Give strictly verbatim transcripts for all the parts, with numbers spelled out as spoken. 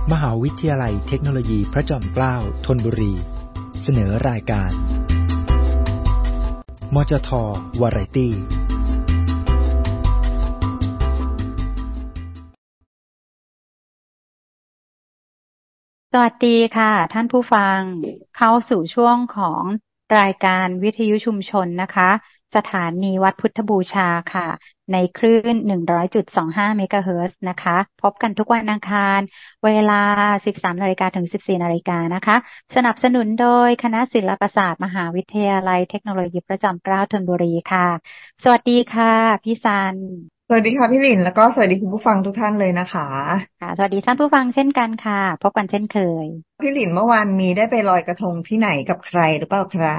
มหาวิทยาลัยเทคโนโลยีพระจอมเกล้าธนบุรีเสนอรายการมจท.วาไรตี้สวัสดีค่ะท่านผู้ฟังเข้าสู่ช่วงของรายการวิทยุชุมชนนะคะสถานีวัดพุทธบูชาค่ะในคลื่น หนึ่งร้อยจุดสองห้า เมกะเฮิรตซ์นะคะพบกันทุกวันอังคารเวลา สิบสามนาฬิกา ถึง สิบสี่นาฬิกานะคะสนับสนุนโดยคณะศิลปศาสตร์มหาวิทยาลัยเทคโนโลยีพระจอมเกล้าธนบุรีค่ะสวัสดีค่ะพี่ซันสวัสดีค่ะพี่หลินแล้วก็สวัสดีคุณผู้ฟังทุกท่านเลยนะคะค่ะสวัสดีท่านผู้ฟังเช่นกันค่ะพบกันเช่นเคยพี่หลินเมื่อวานนี้ได้ไปลอยกระทงที่ไหนกับใครหรือเปล่าคะ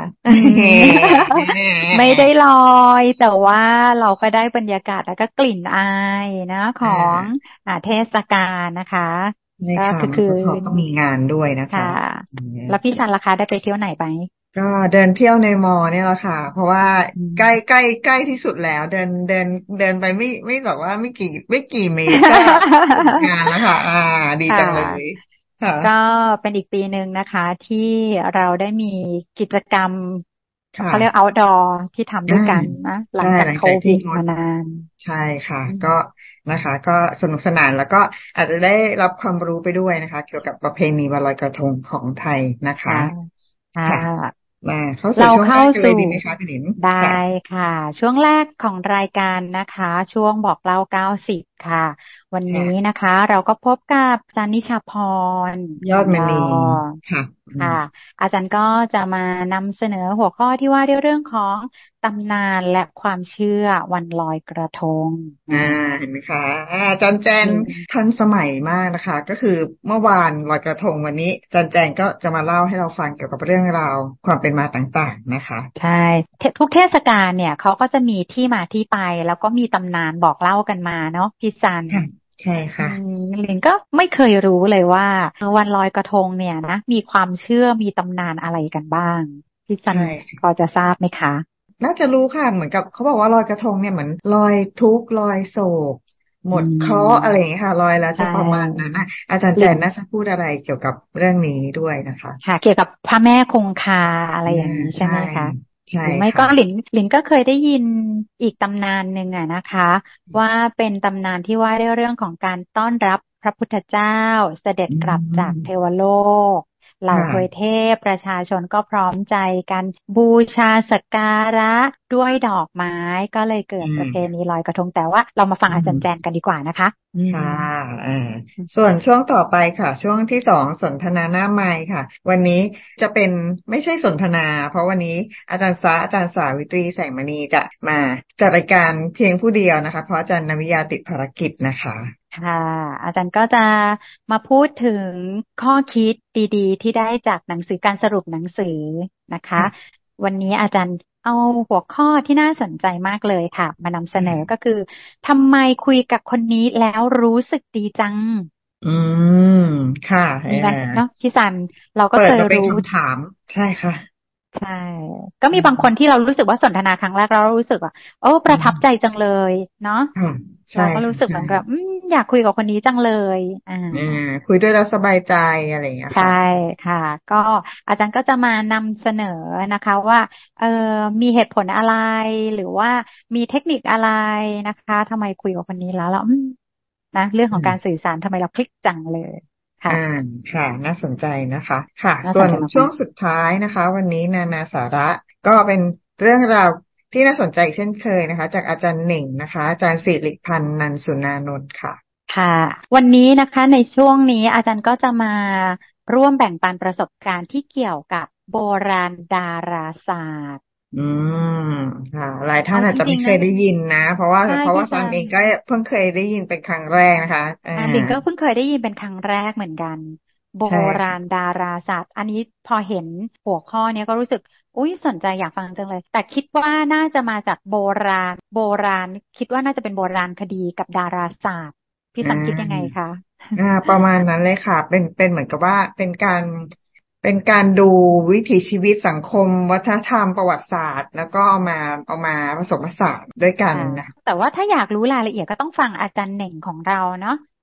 ไม่ได้ลอยแต่ว่าเราก็ได้บรรยากาศแล้วก็กลิ่นอายนะของอ่าเทศกาลนะคะก็คือคือก็มีงานด้วยนะคะแล้วพี่ซันล่ะคะได้ไปเที่ยวไหนไปก็เดินเที่ยวในมอเนี่ยแหละค่ะเพราะว่าใกล้ใกล้ใกล้ที่สุดแล้วเดินเดินเดินไปไม่ไม่แบบว่าไม่กี่ไม่กี่เมตรก็งานแล้วค่ะอ่าดีจังเลยก็เป็นอีกปีหนึ่งนะคะที่เราได้มีกิจกรรมเขาเรียก outdoor ที่ทำด้วยกันนะหลังจากโควิดมานานใช่ค่ะก็นะคะก็สนุกสนานแล้วก็อาจจะได้รับความรู้ไปด้วยนะคะเกี่ยวกับประเพณีวันลอยกระทงของไทยนะคะค่ะมาเข้าสู่ช่วงแรกกันเลยดีไหมคะพี่หนินได้ค่ะช่วงแรกของรายการนะคะช่วงบอกเล่าเก้าสิบค่ะวันนี้นะคะเราก็พบกับอาจารย์นิชาพรยอดมณีค่ะค่ะอาจารย์ก็จะมานำเสนอหัวข้อที่ว่าด้วยเรื่องของตำนานและความเชื่อวันลอยกระทงอ่าเห็นไหมคะอาจารย์แจนทันสมัยมากนะคะก็คือเมื่อวานลอยกระทงวันนี้อาจารย์แจนก็จะมาเล่าให้เราฟังเกี่ยวกับเรื่องราวความเป็นมาต่างๆนะคะใช่ทุกเทศกาลเนี่ยเขาก็จะมีที่มาที่ไปแล้วก็มีตำนานบอกเล่ากันมาเนาะพี่ซันใช่ค่ะลินก็ไม่เคยรู้เลยว่าวันลอยกระทงเนี่ยนะมีความเชื่อมีตำนานอะไรกันบ้างพี่ซันพอจะทราบไหมคะน่าจะรู้ค่ะเหมือนกับเขาบอกว่าลอยกระทงเนี่ยเหมือนลอยทุกข์ลอยโศกหมดเคราะห์อะไรอย่างเงี้ยค่ะลอยแล้วจะประมาณนั้นนะอาจารย์แจนน่าจะพูดอะไรเกี่ยวกับเรื่องนี้ด้วยนะคะค่ะเกี่ยวกับพระแม่คงคาอะไรอย่างนี้ใช่ไหมคะใช่หรือไม่ก็หลินหลินก็เคยได้ยินอีกตำนานหนึ่งอะนะคะว่าเป็นตำนานที่ว่าด้วยเรื่องของการต้อนรับพระพุทธเจ้าเสด็จกลับจากเทวโลกเหล่าทวยเทพประชาชนก็พร้อมใจกันบูชาสักการะด้วยดอกไม้ก็เลยเกิดประเพณีลอยกระทงแต่ว่าเรามาฟังอาจารย์แจนกันดีกว่านะคะค่ะอ่าส่วนช่วงต่อไปค่ะช่วงที่สองสนทนาหน้าไมค์ค่ะวันนี้จะเป็นไม่ใช่สนทนาเพราะวันนี้อาจารย์สาอาจารย์สาวิตรีแสงมณีจะมาจัดรายการเพียงผู้เดียวนะคะเพราะอาจารย์นวิยาติดภารกิจนะคะค่ะอาจารย์ก็จะมาพูดถึงข้อคิดดีๆที่ได้จากหนังสือการสรุปหนังสือนะคะวันนี้อาจารย์เอาหัวข้อที่น่าสนใจมากเลยค่ะมานำเสนอก็คือทำไมคุยกับคนนี้แล้วรู้สึกดีจังอืมค่ะมีไหมเนาะพี่ซันเราก็เคยรู้คำถามใช่ค่ะใช่ก็มีบางคนที่เรารู้สึกว่าสนทนาครั้งแรกเรารู้สึกว่าโอ้ประทับใจจังเลยเนาะเราก็รู้สึกเหมือนกับอยากคุยกับคนนี้จังเลยอ่าคุยด้วยแล้วสบายใจอะไรอย่างเงี้ยใช่ค่ะก็อาจารย์ก็จะมานำเสนอนะคะว่าเออมีเหตุผลอะไรหรือว่ามีเทคนิคอะไรนะคะทำไมคุยกับคนนี้แล้วแล้วนะเรื่องของการสื่อสารทำไมเราคลิกจังเลยค่ะอ่าค่ะน่าสนใจนะคะค่ะส่วนช่วงสุดท้ายนะคะวันนี้นานาสาระก็เป็นเรื่องราวที่น่าสนใจเช่นเคยนะคะจากอาจารย์หนึ่งนะคะอาจารย์สิริพันธ์นันสุนานนท์ค่ะค่ะวันนี้นะคะในช่วงนี้อาจารย์ก็จะมาร่วมแบ่งปันประสบการณ์ที่เกี่ยวกับโบราณดาราศาสตร์อืมค่ะหลายท่านอาจจะไม่เคยได้ยินนะเพราะว่าเพราะว่าซันเองก็เพิ่งเคยได้ยินเป็นครั้งแรกนะคะอ่าลินก็เพิ่งเคยได้ยินเป็นครั้งแรกเหมือนกันโบราณดาราศาสตร์อันนี้พอเห็นหัวข้อนี้ก็รู้สึกอุ๊ยสนใจอยากฟังจังเลยแต่คิดว่าน่าจะมาจากโบราณโบราณคิดว่าน่าจะเป็นโบราณคดีกับดาราศาสตร์พี่สังคิดยังไงคะอ่าประมาณนั้นเลยค่ะเป็นเป็นเหมือนกับว่าเป็นการเป็นการดูวิถีชีวิตสังคมวัฒนธรรมประวัติศาสตร์แล้วก็เอามาเอามาผสมผสานด้วยกันนะแต่ว่าถ้าอยากรู้รายละเอียดก็ต้องฟังอาจารย์เหน่งของเราเนาะ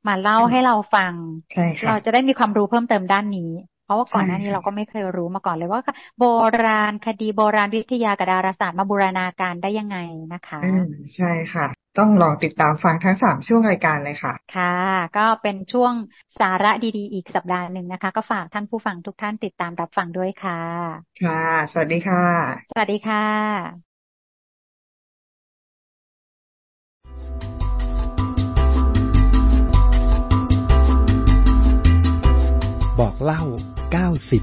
มาเล่าให้เราฟังใช่ค่ะเราจะได้มีความรู้เพิ่มเติมด้านนี้เพราะว่าก่อนหน้านี้เราก็ไม่เคยรู้มาก่อนเลยว่าโบราณคดีโบราณวิทยากับดาราศาสตร์มาบูรณาการได้ยังไงนะคะอืมใช่ค่ะต้องลองติดตามฟังทั้งสามช่วงรายการเลยค่ะค่ะก็เป็นช่วงสาระดีๆอีกสัปดาห์หนึ่งนะคะก็ฝากท่านผู้ฟังทุกท่านติดตามรับฟังด้วยค่ะค่ะสวัสดีค่ะสวัสดีค่ะบอกเล่าเก้าสิบ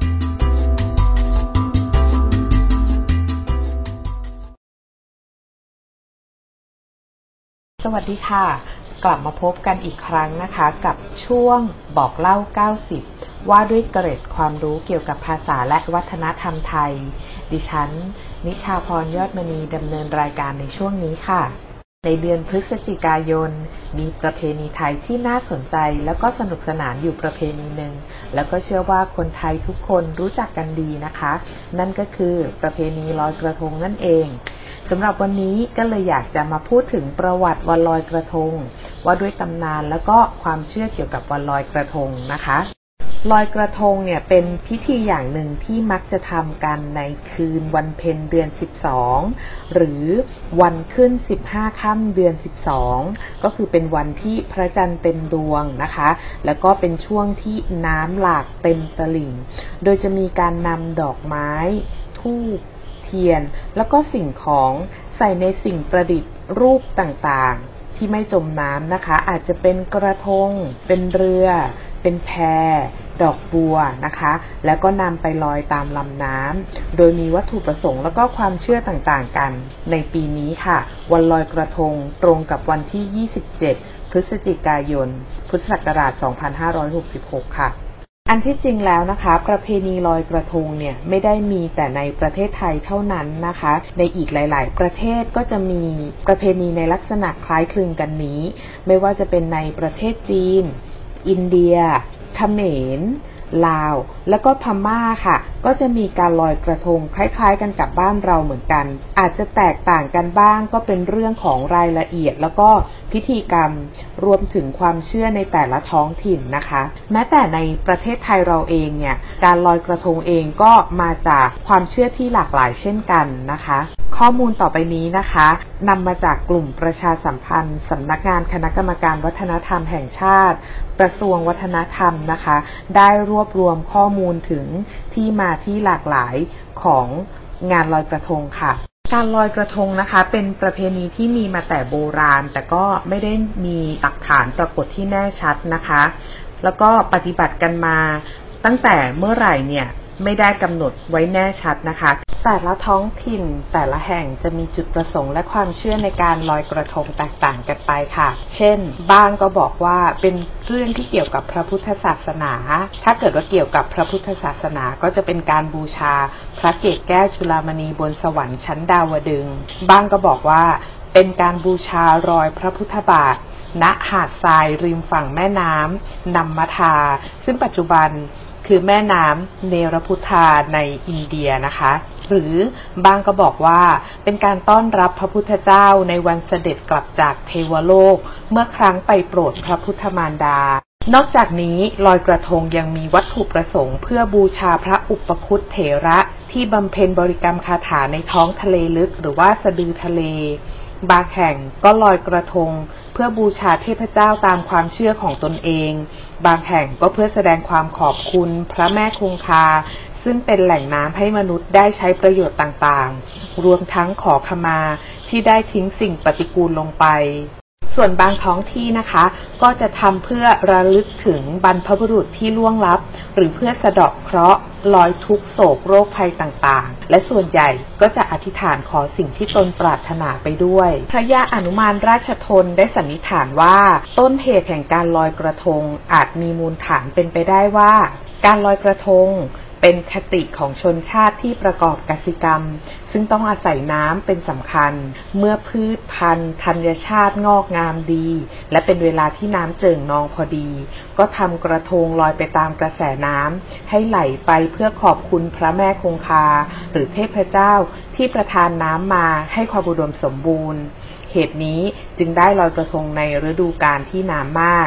สวัสดีค่ะกลับมาพบกันอีกครั้งนะคะกับช่วงบอกเล่าเก้าสิบว่าด้วยเกร็ดความรู้เกี่ยวกับภาษาและวัฒนธรรมไทยดิฉันนิชาพรยอดมณีดำเนินรายการในช่วงนี้ค่ะในเดือนพฤศจิกายนมีประเพณีไทยที่น่าสนใจแล้วก็สนุกสนานอยู่ประเพณีหนึ่งแล้วก็เชื่อว่าคนไทยทุกคนรู้จักกันดีนะคะนั่นก็คือประเพณีลอยกระทงนั่นเองสำหรับวันนี้ก็เลยอยากจะมาพูดถึงประวัติวันลอยกระทงว่าด้วยตำนานแล้วก็ความเชื่อเกี่ยวกับวันลอยกระทงนะคะลอยกระทงเนี่ยเป็นพิธีอย่างหนึ่งที่มักจะทำกันในคืนวันเพ็ญเดือนสิบสองหรือวันขึ้นสิบห้าค่ำเดือนสิบสองก็คือเป็นวันที่พระจันทร์เต็มดวงนะคะแล้วก็เป็นช่วงที่น้ำหลากเต็มตลิ่งโดยจะมีการนำดอกไม้ธูปเทียนแล้วก็สิ่งของใส่ในสิ่งประดิษฐ์รูปต่างๆที่ไม่จมน้ำนะคะอาจจะเป็นกระทงเป็นเรือเป็นแพดอกบัวนะคะแล้วก็นำไปลอยตามลำน้ำโดยมีวัตถุประสงค์แล้วก็ความเชื่อต่างๆกันในปีนี้ค่ะวันลอยกระทงตรงกับวันที่ยี่สิบเจ็ดพฤศจิกายนพุทธศักราชสองพันห้าร้อยหกสิบหกค่ะอันที่จริงแล้วนะคะประเพณีลอยกระทงเนี่ยไม่ได้มีแต่ในประเทศไทยเท่านั้นนะคะในอีกหลายๆประเทศก็จะมีประเพณีในลักษณะคล้ายคลึงกันนี้ไม่ว่าจะเป็นในประเทศจีนอินเดียเขมรลาวแล้วก็พม่าค่ะก็จะมีการลอยกระทงคล้ายๆกันกับบ้านเราเหมือนกันอาจจะแตกต่างกันบ้างก็เป็นเรื่องของรายละเอียดแล้วก็พิธีกรรมรวมถึงความเชื่อในแต่ละท้องถิ่นนะคะแม้แต่ในประเทศไทยเราเองเนี่ยการลอยกระทงเองก็มาจากความเชื่อที่หลากหลายเช่นกันนะคะข้อมูลต่อไปนี้นะคะนำมาจากกลุ่มประชาสัมพันธ์สำนักงานคณะกรรมการวัฒนธรรมแห่งชาติกระทรวงวัฒนธรรมนะคะได้รวบรวมข้อมูลถึงที่มาที่หลากหลายของงานลอยกระทงค่ะการลอยกระทงนะคะเป็นประเพณีที่มีมาแต่โบราณแต่ก็ไม่ได้มีหลักฐานปรากฏที่แน่ชัดนะคะแล้วก็ปฏิบัติกันมาตั้งแต่เมื่อไหร่เนี่ยไม่ได้กำหนดไว้แน่ชัดนะคะแต่ละท้องถิ่นแต่ละแห่งจะมีจุดประสงค์และความเชื่อในการลอยกระทงแตกต่างกันไปค่ะเช่นบ้างก็บอกว่าเป็นเรื่องที่เกี่ยวกับพระพุทธศาสนาถ้าเกิดว่าเกี่ยวกับพระพุทธศาสนาก็จะเป็นการบูชาพระเกศแก้วจุฬามณีบนสวรรค์ชั้นดาวดึงส์บ้างก็บอกว่าเป็นการบูชารอยพระพุทธบาทณหาดทรายริมฝั่งแม่น้ำนัมมทาซึ่งปัจจุบันคือแม่น้ำเนรพุทธาในอินเดียนะคะหรือบางก็บอกว่าเป็นการต้อนรับพระพุทธเจ้าในวันเสด็จกลับจากเทวโลกเมื่อครั้งไปโปรดพระพุทธมารดานอกจากนี้ลอยกระทงยังมีวัตถุประสงค์เพื่อบูชาพระอุปคุตเถระที่บำเพ็ญบริกรรมคาถาในท้องทะเลลึกหรือว่าสะดือทะเลบางแห่งก็ลอยกระทงเพื่อบูชาเทพเจ้าตามความเชื่อของตนเองบางแห่งก็เพื่อแสดงความขอบคุณพระแม่คงคาซึ่งเป็นแหล่งน้ำให้มนุษย์ได้ใช้ประโยชน์ต่างๆรวมทั้งขอขมาที่ได้ทิ้งสิ่งปฏิกูลลงไปส่วนบางท้องที่นะคะก็จะทำเพื่อระลึกถึงบรรพบุรุษที่ล่วงลับหรือเพื่อสะเดาะเคราะห์ลอยทุกข์โศกโรคภัยต่างๆและส่วนใหญ่ก็จะอธิษฐานขอสิ่งที่ตนปรารถนาไปด้วยพระยาอนุมานราชธนได้สันนิษฐานว่าต้นเหตุแห่งการลอยกระทงอาจมีมูลฐานเป็นไปได้ว่าการลอยกระทงเป็นคติของชนชาติที่ประกอบกสิกรรมซึ่งต้องอาศัยน้ำเป็นสำคัญเมื่อพืชพันธุ์ธัญชาติงอกงามดีและเป็นเวลาที่น้ำเจิ่งนองพอดีก็ทำกระทงลอยไปตามกระแสน้ำให้ไหลไปเพื่อขอบคุณพระแม่คงคาหรือเทพเจ้าที่ประทานน้ำมาให้ความอุดมสมบูรณ์เหตุนี้จึงได้ลอยกระทงในฤดูกาลที่น้ำมาก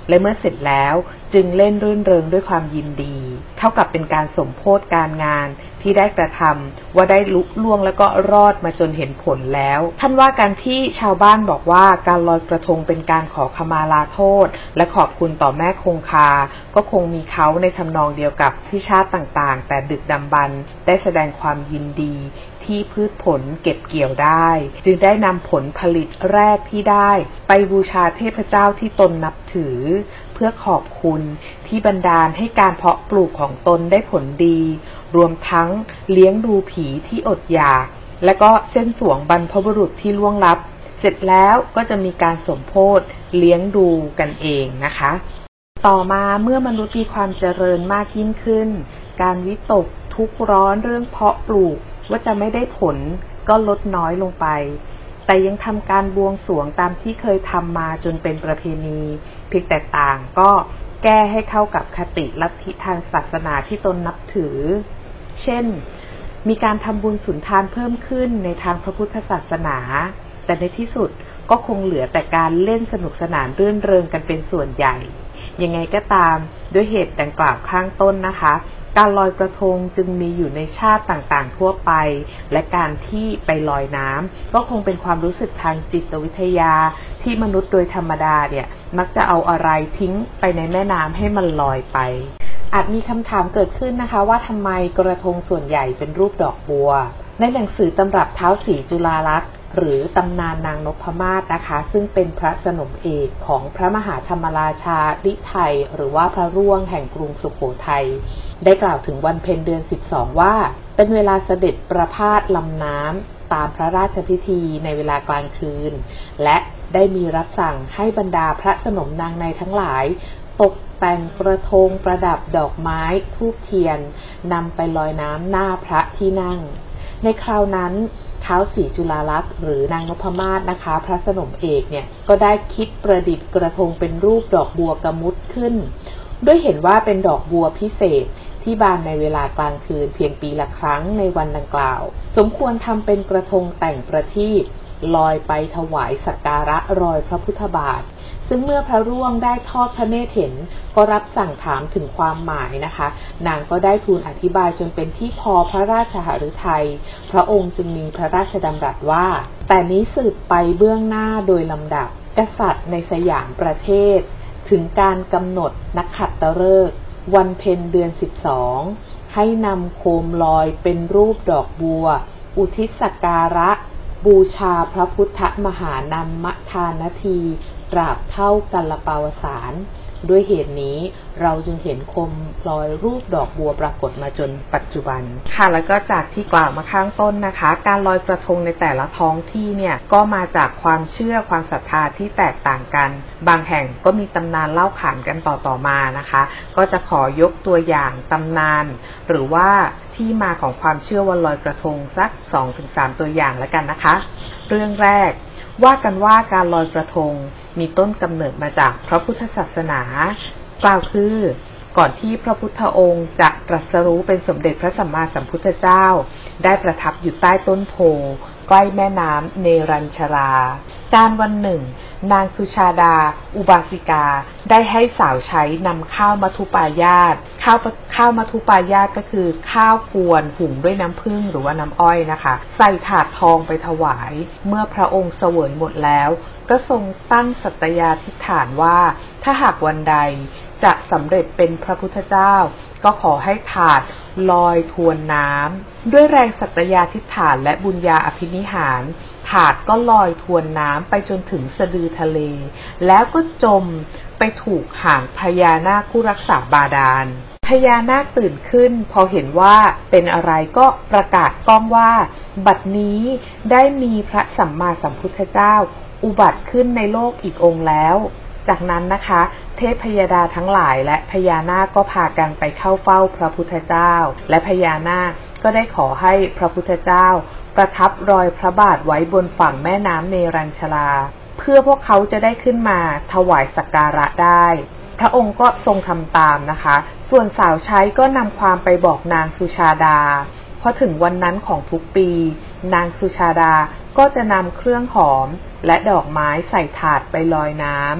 และเมื่อเสร็จแล้วจึงเล่นรื่นเริงด้วยความยินดีเท่ากับเป็นการสมโภชการงานที่ได้กระทำว่าได้ลุล่วงแล้วก็รอดมาจนเห็นผลแล้วท่านว่าการที่ชาวบ้านบอกว่าการลอยกระทงเป็นการขอขมาลาโทษและขอบคุณต่อแม่คงคาก็คงมีเขาในทำนองเดียวกับที่ชาติต่างๆแต่ดึกดำบรรพ์ได้แสดงความยินดีที่พืชผลเก็บเกี่ยวได้จึงได้นำผลผลิตแรกที่ได้ไปบูชาเทพเจ้าที่ตนนับถือเพื่อขอบคุณที่บันดาลให้การเพาะปลูกของตนได้ผลดีรวมทั้งเลี้ยงดูผีที่อดอยากและก็เส้นสวงบรรพบุรุษที่ล่วงลับเสร็จแล้วก็จะมีการสมโภชเลี้ยงดูกันเองนะคะต่อมาเมื่อมนุษย์มีความเจริญมากยิ่งขึ้นการวิตกทุกข์ร้อนเรื่องเพาะปลูกว่าจะไม่ได้ผลก็ลดน้อยลงไปแต่ยังทำการบวงสรวงตามที่เคยทำมาจนเป็นประเพณีเพียงแต่ต่างก็แก้ให้เข้ากับคติลัทธิทางศาสนาที่ตนนับถือเช่นมีการทำบุญสุนทานเพิ่มขึ้นในทางพระพุทธศาสนาแต่ในที่สุดก็คงเหลือแต่การเล่นสนุกสนานรื่นเริงกันเป็นส่วนใหญ่ยังไงก็ตามด้วยเหตุดังกล่าวข้างต้นนะคะการลอยกระทงจึงมีอยู่ในชาติต่างๆทั่วไปและการที่ไปลอยน้ำก็คงเป็นความรู้สึกทางจิตวิทยาที่มนุษย์โดยธรรมดาเนี่ยมักจะเอาอะไรทิ้งไปในแม่น้ำให้มันลอยไปอาจมีคำถามเกิดขึ้นนะคะว่าทำไมกระทงส่วนใหญ่เป็นรูปดอกบัวในหนังสือตำรับท้าวศรีจุฬาลักษณ์หรือตำนานนางนพมาศนะคะซึ่งเป็นพระสนมเอกของพระมหาธรรมราชาลิไทยหรือว่าพระร่วงแห่งกรุงสุโขทัยได้กล่าวถึงวันเพ็ญเดือนสิบสองว่าเป็นเวลาเสด็จประพาสลำน้ำตามพระราชพิธีในเวลากลางคืนและได้มีรับสั่งให้บรรดาพระสนมนางในทั้งหลายตกแต่งกระทงประดับดอกไม้ธูปเทียนนำไปลอยน้ำหน้าพระที่นั่งในคราวนั้นท้าวศรีจุฬาลักษณ์หรือนางนพมาศนะคะพระสนมเอกเนี่ยก็ได้คิดประดิษฐ์กระทงเป็นรูปดอกบัวกระมุดขึ้นด้วยเห็นว่าเป็นดอกบัวพิเศษที่บานในเวลากลางคืนเพียงปีละครั้งในวันดังกล่าวสมควรทำเป็นกระทงแต่งประทีปลอยไปถวายสักการะรอยพระพุทธบาทซึ่งเมื่อพระร่วงได้ทอดพระเนตรเห็นก็รับสั่งถามถึงความหมายนะคะนางก็ได้ทูลอธิบายจนเป็นที่พอพระราชหฤทัยพระองค์จึงมีพระราชดำรัสว่าแต่นี้สืบไปเบื้องหน้าโดยลำดับกษัตริย์ในสยามประเทศถึงการกำหนดนักขัตฤกษ์วันเพ็ญเดือนสิบสองให้นำโคมลอยเป็นรูปดอกบัวอุทิศสักการะบูชาพระพุทธมหานามทานทีตราบเท่ากัลปาวสานด้วยเหตุนี้เราจึงเห็นโคมลอยรูปดอกบัวปรากฏมาจนปัจจุบันค่ะแล้วก็จากที่กล่าวมาข้างต้นนะคะการลอยกระทงในแต่ละท้องที่เนี่ยก็มาจากความเชื่อความศรัทธาที่แตกต่างกันบางแห่งก็มีตำนานเล่าขานกันต่อๆมานะคะก็จะขอยกตัวอย่างตำนานหรือว่าที่มาของความเชื่อวันลอยกระทงสัก สองถึงสาม ตัวอย่างแล้วกันนะคะเรื่องแรกว่ากันว่าการลอยกระทงมีต้นกำเนิดมาจากพระพุทธศาสนากล่าวคือก่อนที่พระพุทธองค์จะตรัสรู้เป็นสมเด็จพระสัมมาสัมพุทธเจ้าได้ประทับอยู่ใต้ต้นโพใกล้แม่น้ำเนรัญชราการวันหนึ่งนางสุชาดาอุบาสิกาได้ให้สาวใช้นำข้าวมัทุปายาตข้าวข้าวมัทุปายาตก็คือข้าวกวนหุงด้วยน้ำผึ้งหรือว่าน้ำอ้อยนะคะใส่ถาดทองไปถวายเมื่อพระองค์เสวยหมดแล้วก็ทรงตั้งสัตยาธิษฐานว่าถ้าหากวันใดจะสำเร็จเป็นพระพุทธเจ้าก็ขอให้ถาดลอยทวนน้ำด้วยแรงสัตยาธิษฐานและบุญญาอภินิหารถาดก็ลอยทวนน้ำไปจนถึงสะดือทะเลแล้วก็จมไปถูกหางพญานาคผู้รักษาบาดาลพญานาคตื่นขึ้นพอเห็นว่าเป็นอะไรก็ประกาศก้องว่าบัดนี้ได้มีพระสัมมาสัมพุทธเจ้าอุบัติขึ้นในโลกอีกองค์แล้วจากนั้นนะคะเทพพยดาทั้งหลายและพญานาคก็พากันไปเข้าเฝ้าพระพุทธเจ้าและพญานาคก็ได้ขอให้พระพุทธเจ้าประทับรอยพระบาทไว้บนฝั่งแม่น้ำเนรัญชราเพื่อพวกเขาจะได้ขึ้นมาถวายสักการะได้พระองค์ก็ทรงทำตามนะคะส่วนสาวใช้ก็นำความไปบอกนางสุชาดาพอถึงวันนั้นของทุกปีนางสุชาดาก็จะนำเครื่องหอมและดอกไม้ใส่ถาดไปลอยน้ำ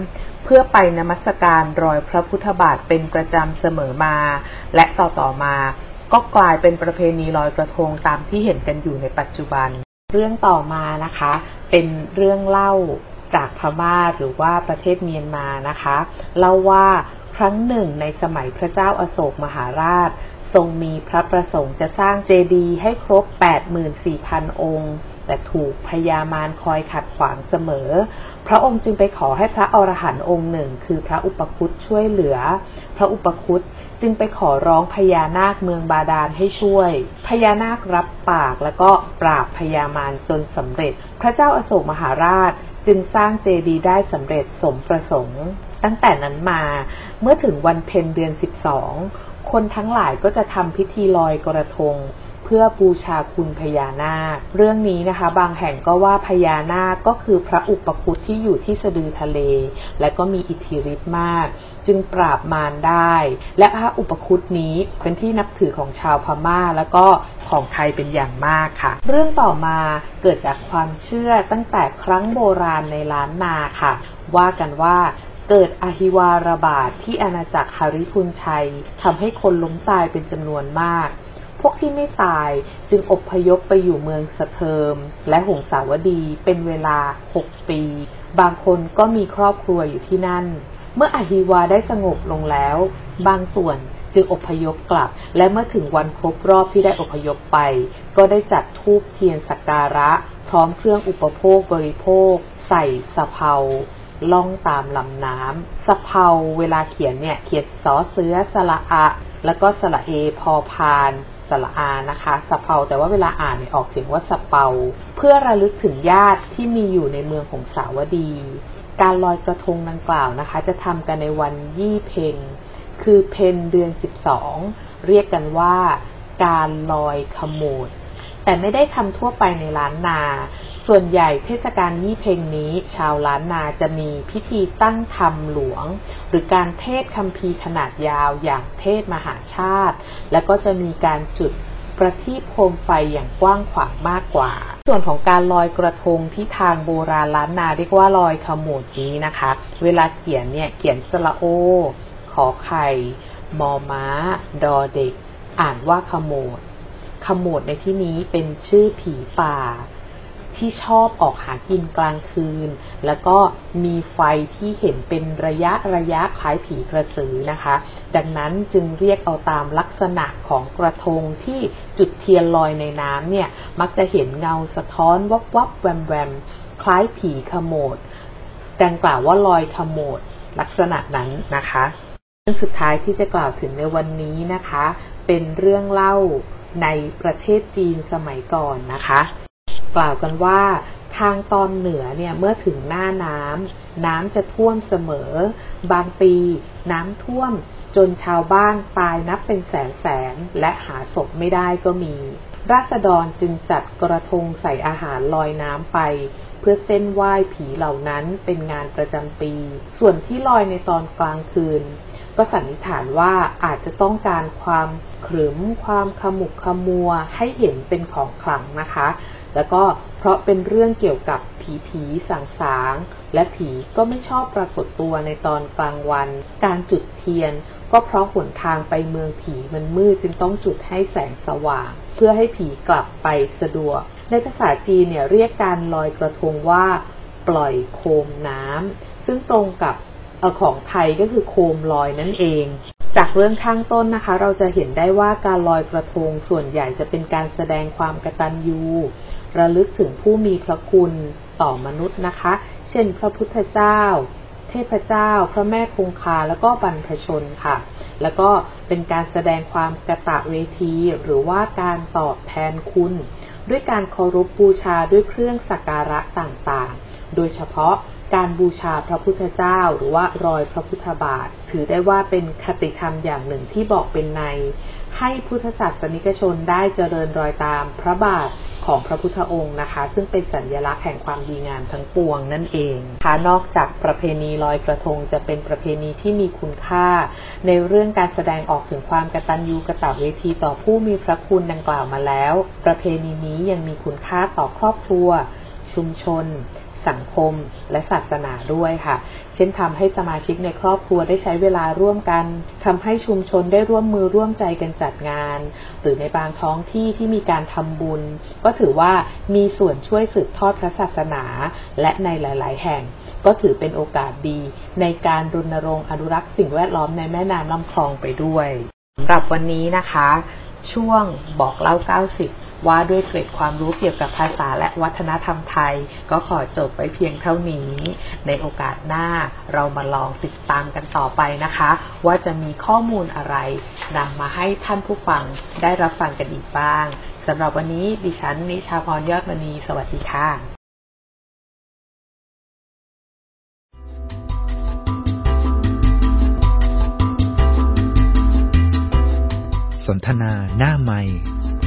เพื่อไปนมัสการรอยพระพุทธบาทเป็นประจำเสมอมาและต่อๆมาก็กลายเป็นประเพณีลอยกระทงตามที่เห็นกันอยู่ในปัจจุบันเรื่องต่อมานะคะเป็นเรื่องเล่าจากพม่าหรือว่าประเทศเมียนมานะคะเล่าว่าครั้งหนึ่งในสมัยพระเจ้าอโศกมหาราชทรงมีพระประสงค์จะสร้างเจดีย์ให้ครบ แปดหมื่นสี่พัน องค์แต่ถูกพญามารคอยขัดขวางเสมอพระองค์จึงไปขอให้พระอรหันต์องค์หนึ่งคือพระอุปคุตช่วยเหลือพระอุปคุตจึงไปขอร้องพญานาคเมืองบาดาลให้ช่วยพญานาครับปากแล้วก็ปราบพญามารจนสำเร็จพระเจ้าอโศกมหาราชจึงสร้างเจดีย์ได้สำเร็จสมประสงค์ตั้งแต่นั้นมาเมื่อถึงวันเพ็ญเดือนสิบสองคนทั้งหลายก็จะทำพิธีลอยกระทงเพื่อบูชาคุณพญานาคเรื่องนี้นะคะบางแห่งก็ว่าพญานาคก็คือพระอุปคุตที่อยู่ที่สะดือทะเลและก็มีอิทธิฤทธิ์มากจึงปราบมารได้และพระอุปคุตนี้เป็นที่นับถือของชาวพม่าและก็ของไทยเป็นอย่างมากค่ะเรื่องต่อมาเกิดจากความเชื่อตั้งแต่ครั้งโบราณในล้านนาค่ะว่ากันว่าเกิดอหิวาระบาดที่อาณาจักรหฤทุญชัยทำให้คนล้มตายเป็นจำนวนมากพวกที่ไม่ตายจึงอพยพไปอยู่เมืองสะเทิมและหงสาวดีเป็นเวลาหกปีบางคนก็มีครอบครัวอยู่ที่นั่นเมื่ออหิวาได้สงบลงแล้วบางส่วนจึงอพยพกลับและเมื่อถึงวันครบรอบที่ได้อพยพไปก็ได้จัดธูปเทียนสักการะพร้อมเครื่องอุปโภคบริโภคใส่สะเพาล่องตามลำน้ำสะเพาเวลาเขียนเนี่ยเขียนสอเสือสระอะแล้วก็สระเอพอพานสระอานะคะสะเพาแต่ว่าเวลาอ่านเนี่ยออกเสียงว่าสะเปาเพื่อระลึกถึงญาติที่มีอยู่ในเมืองของสาวดีการลอยกระทงดังกล่าวนะคะจะทำกันในวันยี่เพ็ญคือเพ็ญเดือนสิบสองเรียกกันว่าการลอยขโมดแต่ไม่ได้ทำทั่วไปในล้านนาส่วนใหญ่เทศกาลยี่เพ็ญนี้ชาวล้านนาจะมีพิธีตั้งธรรมหลวงหรือการเทศคัมภีร์ขนาดยาวอย่างเทศมหาชาติแล้วก็จะมีการจุดประทีปโคมไฟอย่างกว้างขวางมากกว่าส่วนของการลอยกระทงที่ทางโบราณล้านนาเรียกว่าลอยขโมดนี้นะคะเวลาเขียนเนี่ยเขียนสระโอขอไข่มอม้าดอเด็กอ่านว่าขโมดขโมดในที่นี้เป็นชื่อผีป่าที่ชอบออกหากินกลางคืนแล้วก็มีไฟที่เห็นเป็นระยะระยะคล้ายผีกระสือนะคะดังนั้นจึงเรียกเอาตามลักษณะของกระทงที่จุดเทียนลอยในน้ำเนี่ยมักจะเห็นเงาสะท้อนวับวับแวมแวมคล้ายผีขโมดดังกล่าวว่าลอยขโมดลักษณะนั้นนะคะเรื่องสุดท้ายที่จะกล่าวถึงในวันนี้นะคะเป็นเรื่องเล่าในประเทศจีนสมัยก่อนนะคะกล่าวกันว่าทางตอนเหนือเนี่ยเมื่อถึงหน้าน้ำน้ำจะท่วมเสมอบางปีน้ำท่วมจนชาวบ้านตายนับเป็นแสนแสนและหาศพไม่ได้ก็มีราษฎรจึงจัดกระทงใส่อาหารลอยน้ำไปเพื่อเส้นไหว้ผีเหล่านั้นเป็นงานประจำปีส่วนที่ลอยในตอนกลางคืนก็สันนิษฐานว่าอาจจะต้องการความขรึมความขมุกขมัวให้เห็นเป็นของขลังนะคะแล้วก็เพราะเป็นเรื่องเกี่ยวกับผีผีสางสางและผีก็ไม่ชอบปรากฏตัวในตอนกลางวันการจุดเทียนก็เพราะหนทางไปเมืองผีมันมืดจึงต้องจุดให้แสงสว่างเพื่อให้ผีกลับไปสะดวกในภาษาจีนเนี่ยเรียกการลอยกระทงว่าปล่อยโคมน้ำซึ่งตรงกับเอ่อของไทยก็คือโคมลอยนั่นเองจากเรื่องข้างต้นนะคะเราจะเห็นได้ว่าการลอยกระทงส่วนใหญ่จะเป็นการแสดงความกตัญญูระลึกถึงผู้มีพระคุณต่อมนุษย์นะคะเช่นพระพุทธเจ้าเทพเจ้าพระแม่คงคาแล้วก็บรรพชนค่ะแล้วก็เป็นการแสดงความกตเวทีหรือว่าการตอบแทนคุณด้วยการเคารพบูชาด้วยเครื่องสักการะต่างๆโดยเฉพาะการบูชาพระพุทธเจ้าหรือว่ารอยพระพุทธบาทถือได้ว่าเป็นคติธรรมอย่างหนึ่งที่บอกเป็นในให้พุทธศาสนิกชนได้เจริญรอยตามพระบาทของพระพุทธองค์นะคะซึ่งเป็นสัญลักษณ์แห่งความดีงามทั้งปวงนั่นเองค่ะนอกจากประเพณีลอยกระทงจะเป็นประเพณีที่มีคุณค่าในเรื่องการแสดงออกถึงความกตัญญูกตเวทีต่อผู้มีพระคุณดังกล่าวมาแล้วประเพณีนี้ยังมีคุณค่าต่อครอบครัวชุมชนสังคมและศาสนาด้วยค่ะเช่นทำให้สมาชิกในครอบครัวได้ใช้เวลาร่วมกันทำให้ชุมชนได้ร่วมมือร่วมใจกันจัดงานหรือในบางท้องที่ที่มีการทำบุญก็ถือว่ามีส่วนช่วยสืบทอดพระศาสนาและในหลายๆแห่งก็ถือเป็นโอกาสดีในการรณรงค์อนุรักษ์สิ่งแวดล้อมในแม่น้ำลำคลองไปด้วยสำหรับวันนี้นะคะช่วงบอกเล่าเก้าสิบว่าด้วยเกร็ดความรู้เกี่ยวกับภาษาและวัฒนธรรมไทยก็ขอจบไปเพียงเท่านี้ในโอกาสหน้าเรามาลองติดตามกันต่อไปนะคะว่าจะมีข้อมูลอะไรนำมาให้ท่านผู้ฟังได้รับฟังกันอีกบ้างสำหรับวันนี้ดิฉันนิชาพรยอดมณีสวัสดีค่ะสนทนาหน้าไมค์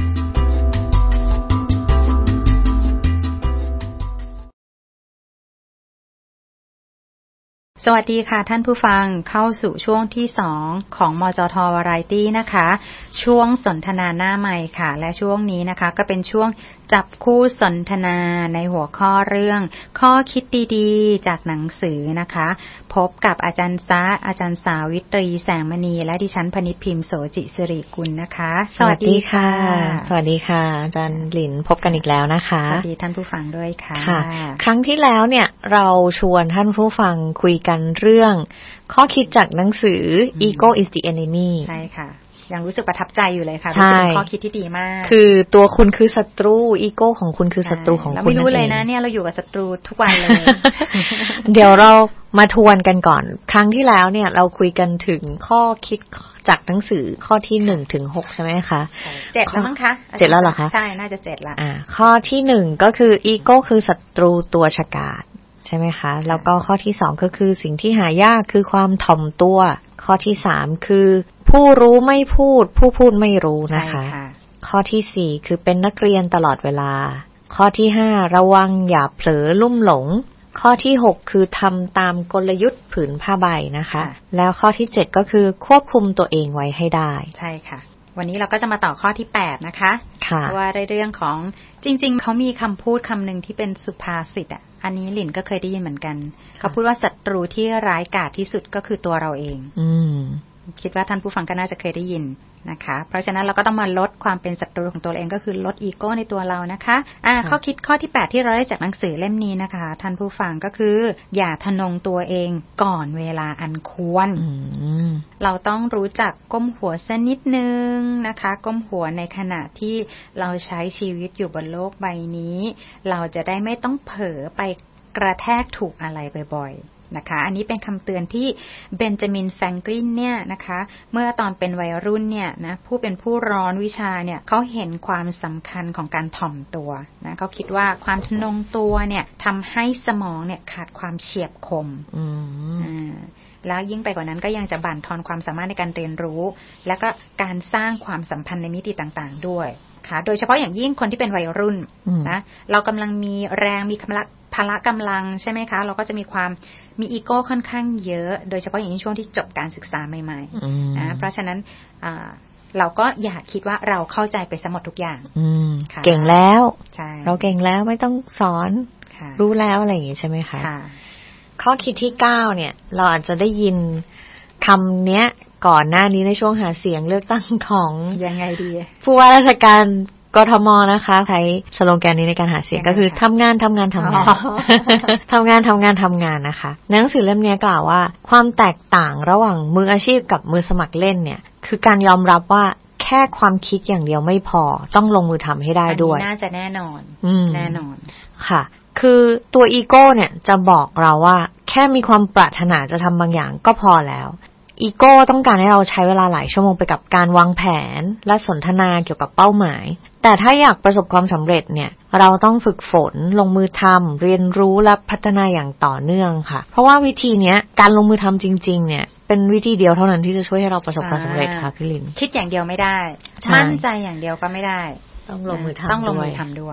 สวัสดีค่ะท่านผู้ฟังเข้าสู่ช่วงที่สองของมจทวาไรตี้นะคะช่วงสนทนาหน้าไมค์ค่ะและช่วงนี้นะคะก็เป็นช่วงจับคู่สนทนาในหัวข้อเรื่องข้อคิดดีๆจากหนังสือนะคะพบกับอาจารย์ซะอาจารย์สาวิตรีแสงมณีและดิฉันพนิชพิมพ์โสจิสิริกุลนะคะสวัสดีค่ะสวัสดีค่ะอาจารย์หลินพบกันอีกแล้วนะคะสวัสดีท่านผู้ฟังด้วยค่ะครั้งที่แล้วเนี่ยเราชวนท่านผู้ฟังคุยกันเรื่องข้อคิดจากหนังสือ Ego is the enemy ใช่ค่ะยังรู้สึกประทับใจอยู่เลยค่ะเป็นข้อคิดที่ดีมากคือตัวคุณคือศัตรูอีโก้ของคุณคือศัตรูของคุณเราไม่รู้เลยนะเนี่ยเราอยู่กับศัตรูทุกวันเลยเดี๋ยวเรามาทวนกันก่อนครั้งที่แล้วเนี่ยเราคุยกันถึงข้อคิดจากหนังสือข้อที่หนึ่งถึงหกใช่ไหมคะเจ็ดแล้วมั้งคะเจ็ดแล้วเหรอคะใช่น่าจะเจ็ดละอ่าข้อที่หนึ่งก็คืออีโก้คือศัตรูตัวฉกาจใช่ไหมคะแล้วก็ข้อที่สองก็คือสิ่งที่หายากคือความถ่อมตัวข้อที่สามคือผู้รู้ไม่พูดผู้พูดไม่รู้นะคะข้อที่สี่คือเป็นนักเรียนตลอดเวลาข้อที่ห้าระวังอย่าเผลอลุ่มหลงข้อที่หกคือทำตามกลยุทธ์ผืนผ้าใบนะคะแล้วข้อที่เจ็ดก็คือควบคุมตัวเองไว้ให้ได้ใช่ค่ะวันนี้เราก็จะมาต่อข้อที่แปดนะคะว่าในเรื่องของจริงๆเขามีคำพูดคำหนึ่งที่เป็นสุภาษิตอ่ะอันนี้หลินก็เคยได้ยินเหมือนกันเขาพูดว่าศัตรูที่ร้ายกาจที่สุดก็คือตัวเราเองอืมคิดว่าท่านผู้ฟังก็น่าจะเคยได้ยินนะคะเพราะฉะนั้นเราก็ต้องมาลดความเป็นศัตรูของตัวเองก็คือลดอีโก้ในตัวเรานะคะอ่าข้อคิดข้อที่แปดที่เราได้จากหนังสือเล่มนี้นะคะท่านผู้ฟังก็คืออย่าทะนงตัวเองก่อนเวลาอันควรเราต้องรู้จักก้มหัวสักนิดนึงนะคะก้มหัวในขณะที่เราใช้ชีวิตอยู่บนโลกใบนี้เราจะได้ไม่ต้องเผลอไปกระแทกถูกอะไรบ่อยๆนะคะอันนี้เป็นคำเตือนที่เบนจามินแฟรงคลินเนี่ยนะคะเมื่อตอนเป็นวัยรุ่นเนี่ยนะผู้เป็นผู้ร้อนวิชาเนี่ยเขาเห็นความสำคัญของการถ่อมตัวนะเขาคิดว่าความทะนงตัวเนี่ยทำให้สมองเนี่ยขาดความเฉียบคมอืมอ่าแล้วยิ่งไปกว่านั้นก็ยังจะบั่นทอนความสามารถในการเรียนรู้และก็การสร้างความสัมพันธ์ในมิติต่างๆด้วยค่ะโดยเฉพาะอย่างยิ่งคนที่เป็นวัยรุ่นนะเรากำลังมีแรงมีพละพละกำลังใช่ไหมคะเราก็จะมีความมีอีโก้ค่อนข้างเยอะโดยเฉพาะอย่างยิ่งช่วงที่จบการศึกษาใหม่ๆนะเพราะฉะนั้นเราก็อย่าคิดว่าเราเข้าใจไปสมดทุกอย่างเก่งแล้วเราเก่งแล้วไม่ต้องสอนรู้แล้วอะไรอย่างงี้ใช่ไหมคะข้อคิดที่เก้าเนี่ยเราอาจจะได้ยินคำเนี้ยก่อนหน้านี้ในช่วงหาเสียงเลือกตั้งของยังไงดีผู้ว่าราชการกทมนะคะใช้สโลแกนนี้ในการหาเสียงก็คือทำงานทำงานทำงานทำงานทำงานทำงานนะคะหนังสือเล่มนี้กล่าวว่าความแตกต่างระหว่างมืออาชีพกับมือสมัครเล่นเนี่ยคือการยอมรับว่าแค่ความคิดอย่างเดียวไม่พอต้องลงมือทำให้ได้ด้วยอันนี้น่าจะแน่นอนแน่นอนค่ะคือตัวอีโก้เนี่ยจะบอกเราว่าแค่มีความปรารถนาจะทำบางอย่างก็พอแล้วอีโก้ต้องการให้เราใช้เวลาหลายชั่วโมงไปกับการวางแผนและสนทนาเกี่ยวกับเป้าหมายแต่ถ้าอยากประสบความสำเร็จเนี่ยเราต้องฝึกฝนลงมือทำเรียนรู้และพัฒนาอย่างต่อเนื่องค่ะเพราะว่าวิธีนี้การลงมือทำจริงๆเนี่ยเป็นวิธีเดียวเท่านั้นที่จะช่วยให้เราประสบความสำเร็จค่ะพี่ลินคิดอย่างเดียวไม่ได้มั่นใจอย่างเดียวก็ไม่ได้ต้องลงมือทำต้องลงมือทำด้วย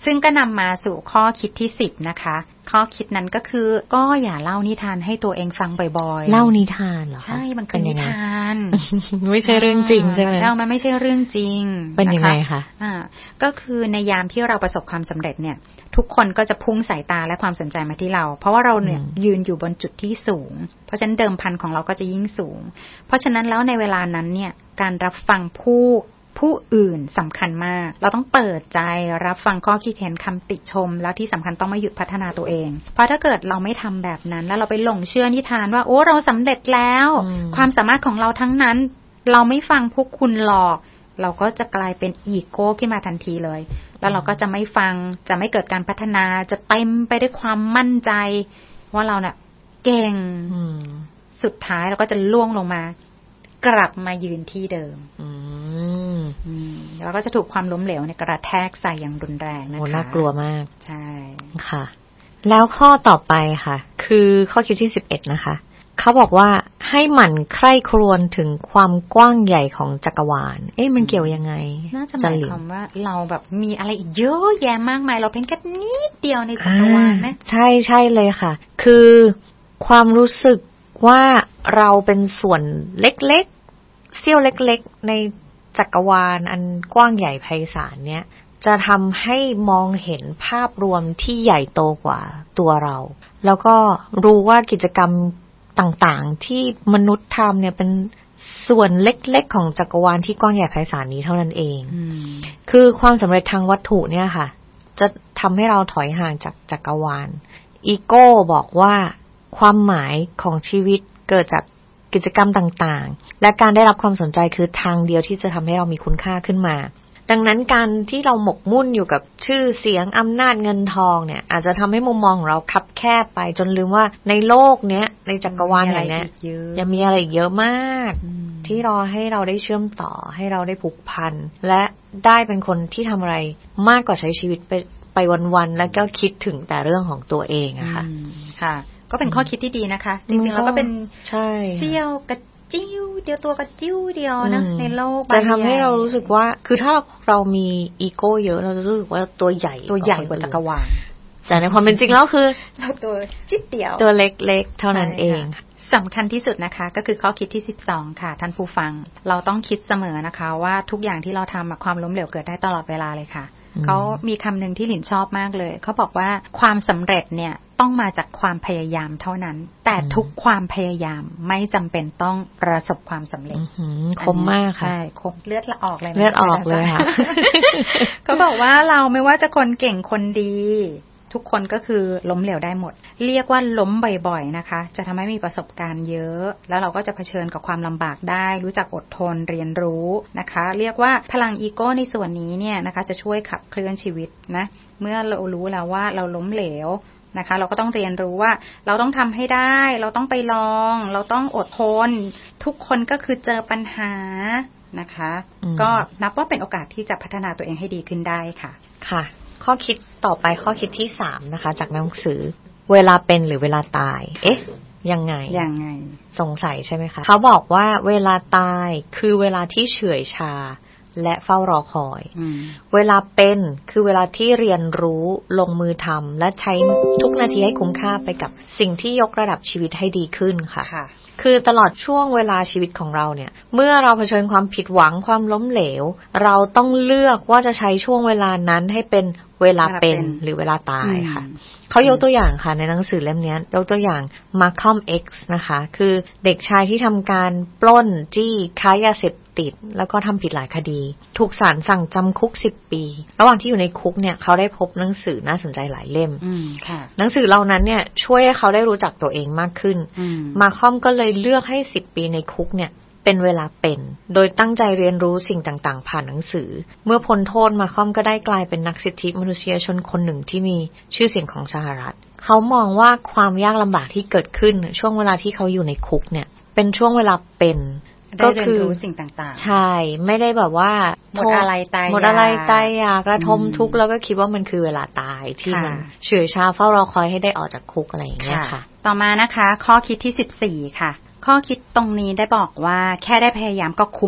ซึ่งก็นำมาสู่ข้อคิดที่สิบนะคะข้อคิดนั้นก็คือก็อย่าเล่านิทานให้ตัวเองฟังบ่อยๆเล่านิทานเหรอคะใช่มันคือนิทานไม่ใช่เรื่องจริงใช่ไหมเล่ามันไม่ใช่เรื่องจริงเป็นยังไงคะอ่าก็คือในยามที่เราประสบความสำเร็จเนี่ยทุกคนก็จะพุ่งสายตาและความสนใจมาที่เราเพราะว่าเราเนี่ยยืนอยู่บนจุดที่สูงเพราะฉะนั้นเดิมพันของเราก็จะยิ่งสูงเพราะฉะนั้นแล้วในเวลานั้นเนี่ยการรับฟังผู้ผู้อื่นสำคัญมากเราต้องเปิดใจรับฟังข้อคิดเห็นคำติชมแล้วที่สำคัญต้องไม่หยุดพัฒนาตัวเองเพราะถ้าเกิดเราไม่ทำแบบนั้นแล้วเราไปหลงเชื่อนิทานว่าโอ้เราสำเร็จแล้วความสามารถของเราทั้งนั้นเราไม่ฟังพวกคุณหรอกเราก็จะกลายเป็นอีโก้ขึ้นมาทันทีเลยแล้วเราก็จะไม่ฟังจะไม่เกิดการพัฒนาจะเต็มไปด้วยความมั่นใจว่าเราเนี่ยเก่งสุดท้ายเราก็จะล่วงลงมากลับมายืนที่เดิมแล้วก็จะถูกความล้มเหลวในกระแทกใส่อย่างรุนแรงนะคะโอ้น่ากลัวมากใช่ค่ะแล้วข้อต่อไปค่ะคือข้อคิดที่สิบเอ็ดนะคะเขาบอกว่าให้หมั่นใคร่ครวญถึงความกว้างใหญ่ของจักรวาลเอ๊ะมันเกี่ยวยังไงน่าจะหมายความว่าเราแบบมีอะไรอีกเยอะแยะมากมายเราเพียงแค่นิดเดียวในจักรวาลนะใช่ใช่เลยค่ะคือความรู้สึกว่าเราเป็นส่วนเล็กๆเสี้ยวเล็กๆในจักรวาลอันกว้างใหญ่ไพศาลเนี้ยจะทำให้มองเห็นภาพรวมที่ใหญ่โตกว่าตัวเราแล้วก็รู้ว่ากิจกรรมต่างๆที่มนุษย์ทำเนี่ยเป็นส่วนเล็กๆของจักรวาลที่กว้างใหญ่ไพศาลนี้เท่านั้นเองคือความสำเร็จทางวัตถุเนี่ยค่ะจะทำให้เราถอยห่างจากจักรวาลอีโก้บอกว่าความหมายของชีวิตเกิดจากกิจกรรมต่างๆและการได้รับความสนใจคือทางเดียวที่จะทำให้เรามีคุณค่าขึ้นมาดังนั้นการที่เราหมกมุ่นอยู่กับชื่อเสียงอำนาจเงินทองเนี่ยอาจจะทำให้มุมมองของเราคับแคบไปจนลืมว่าในโลกเนี้ยในจักรวาลไหนเนี่ยยังมีอะไรอีกเยอะมากที่รอให้เราได้เชื่อมต่อให้เราได้ผูกพันและได้เป็นคนที่ทำอะไรมากกว่าใช้ชีวิตไปไปวันๆแล้วก็คิดถึงแต่เรื่องของตัวเองอะค่ะค่ะก็เป็นข้อคิดที่ดีนะคะจริงๆแล้วก็เป็นเสี้ยวกระจิ้วเดียวตัวกระจิ้วเดียวนะในโลกจะทำให้เรารู้สึกว่าคือถ้าเรามีอีโก้เยอะเราจะรู้สึกว่าตัวใหญ่ตัวใหญ่กว่าจักรวาลแต่ในความเป็นจริงแล้วคือเราตัวจิ๊ดเดียวตัวเล็กๆเท่านั้นเองสำคัญที่สุดนะคะก็คือข้อคิดที่สิบสองค่ะท่านผู้ฟังเราต้องคิดเสมอนะคะว่าทุกอย่างที่เราทำความล้มเหลวเกิดได้ตลอดเวลาเลยค่ะเขามีคำหนึ่งที่หลินชอบมากเลยเขาบอกว่าความสำเร็จเนี่ยต้องมาจากความพยายามเท่านั้นแต่ทุกความพยายามไม่จำเป็นต้องประสบความสำเร็จคมมากค่ะใช่คมเลือดละออกเลยเลือดออกเลยค่ะเขาบอกว่าเราไม่ว่าจะคนเก่งคนดีทุกคนก็คือล้มเหลวได้หมดเรียกว่าล้มบ่อยๆนะคะจะทำให้มีประสบการณ์เยอะแล้วเราก็จะเผชิญกับความลำบากได้รู้จักอดทนเรียนรู้นะคะเรียกว่าพลังอีโก้ในส่วนนี้เนี่ยนะคะจะช่วยขับเคลื่อนชีวิตนะเมื่อเรารู้แล้วว่าเราล้มเหลวนะคะเราก็ต้องเรียนรู้ว่าเราต้องทำให้ได้เราต้องไปลองเราต้องอดทนทุกคนก็คือเจอปัญหานะคะก็นับว่าเป็นโอกาสที่จะพัฒนาตัวเองให้ดีขึ้นได้ค่ะค่ะข้อคิดต่อไปข้อคิดที่สามนะคะจากหนังสือเวลาเป็นหรือเวลาตายเอ๊ะยังไงยังไงสงสัยใช่ไหมคะเขาบอกว่าเวลาตายคือเวลาที่เฉื่อยชาและเฝ้ารอคอยเวลาเป็นคือเวลาที่เรียนรู้ลงมือทำและใช้ทุกนาทีให้คุ้มค่าไปกับสิ่งที่ยกระดับชีวิตให้ดีขึ้นค่ะคือตลอดช่วงเวลาชีวิตของเราเนี่ยเมื่อเราเผชิญความผิดหวังความล้มเหลวเราต้องเลือกว่าจะใช้ช่วงเวลานั้นให้เป็นเวลาเป็นหรือเวลาตายค่ะเขายกตัวอย่างค่ะในหนังสือเล่มนี้ยกตัวอย่าง Malcolm X นะคะคือเด็กชายที่ทำการปล้นจี้ค้ายาเสพติดแล้วก็ทำผิดหลายคดีถูกศาลสั่งจำคุกสิบปีระหว่างที่อยู่ในคุกเนี่ยเขาได้พบหนังสือน่าสนใจหลายเล่มหนังสือเหล่านั้นเนี่ยช่วยให้เขาได้รู้จักตัวเองมากขึ้นมาคอมก็เลยเลือกให้สิบปีในคุกเนี่ยเป็นเวลาเป็นโดยตั้งใจเรียนรู้สิ่งต่างๆผ่านหนังสือเมื่อพ้นโทษมาคอมก็ได้กลายเป็นนักสิทธิมนุษยชนคนหนึ่งที่มีชื่อเสียงของสหรัฐเขามองว่าความยากลำบากที่เกิดขึ้นช่วงเวลาที่เขาอยู่ในคุกเนี่ยเป็นช่วงเวลาเป็นก็คือสิ่งต่างๆใช่ไม่ได้แบบว่าหมดอะไรตายหมดอะไรตายอยากระทมทุกข์แล้วก็คิดว่ามันคือเวลาตายที่มันเฉื่อยชาเฝ้ารอคอยให้ได้ออกจากคุกอะไรอย่างเงี้ยค่ะต่อมานะคะข้อคิดที่สิบสี่ค่ะข้อคิดตรงนี้ได้บอกว่าแค่ได้พยายามก็คุ้มละ